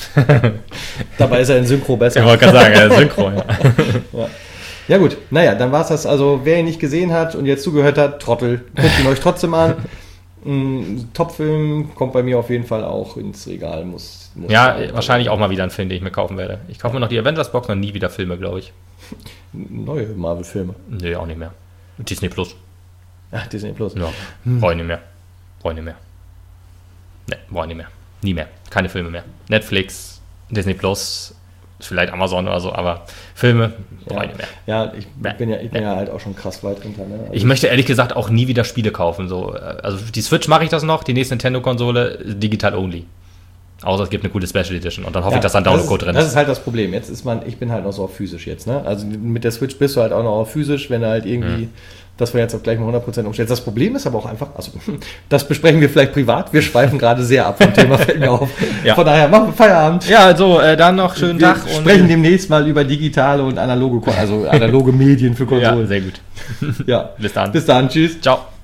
Dabei ist er in Synchro besser. Ich wollte gerade sagen, er ist Synchro, ja. ja. Ja gut, naja, dann war es das. Also wer ihn nicht gesehen hat und jetzt zugehört hat, Trottel, guckt ihn euch trotzdem an. Ein Top-Film kommt bei mir auf jeden Fall auch ins Regal. Muss, muss ja, wahrscheinlich auch mal wieder ein Film, den ich mir kaufen werde. Ich kaufe mir noch die Avengers-Box und nie wieder Filme, glaube ich. Neue Marvel-Filme? Nee, auch nicht mehr. Disney Plus. Ach, Disney Plus. Ja, hm. brauche ich nicht mehr. Brauche ich nicht mehr. Ne, brauche ich nicht mehr. Nie mehr. Keine Filme mehr. Netflix, Disney Plus, vielleicht Amazon oder so, aber Filme brauche ich nicht mehr. Ja, ich bin ja, ich bin ja halt auch schon krass weit runter. Ne? Also ich möchte ehrlich gesagt auch nie wieder Spiele kaufen. So. Also die Switch mache ich das noch, die nächste Nintendo-Konsole digital only. Außer es gibt eine coole Special Edition und dann hoffe ja, ich, dass da ein Download-Code drin ist. Das ist halt das Problem. Jetzt ist man, ich bin halt noch so auf physisch jetzt, ne? Also mit der Switch bist du halt auch noch auf physisch, wenn du halt irgendwie, mhm. dass wir jetzt auf gleich mal hundert Prozent umstellst. Das Problem ist aber auch einfach, also das besprechen wir vielleicht privat, wir schweifen gerade sehr ab vom Thema, fällt mir auf. Ja. Von daher, machen wir Feierabend. Ja, also äh, dann noch schönen wir Tag. Wir sprechen und demnächst mal über digitale und analoge, also analoge Medien für Konsolen. Ja, sehr gut. Ja, bis dann. Bis dann, tschüss. Ciao.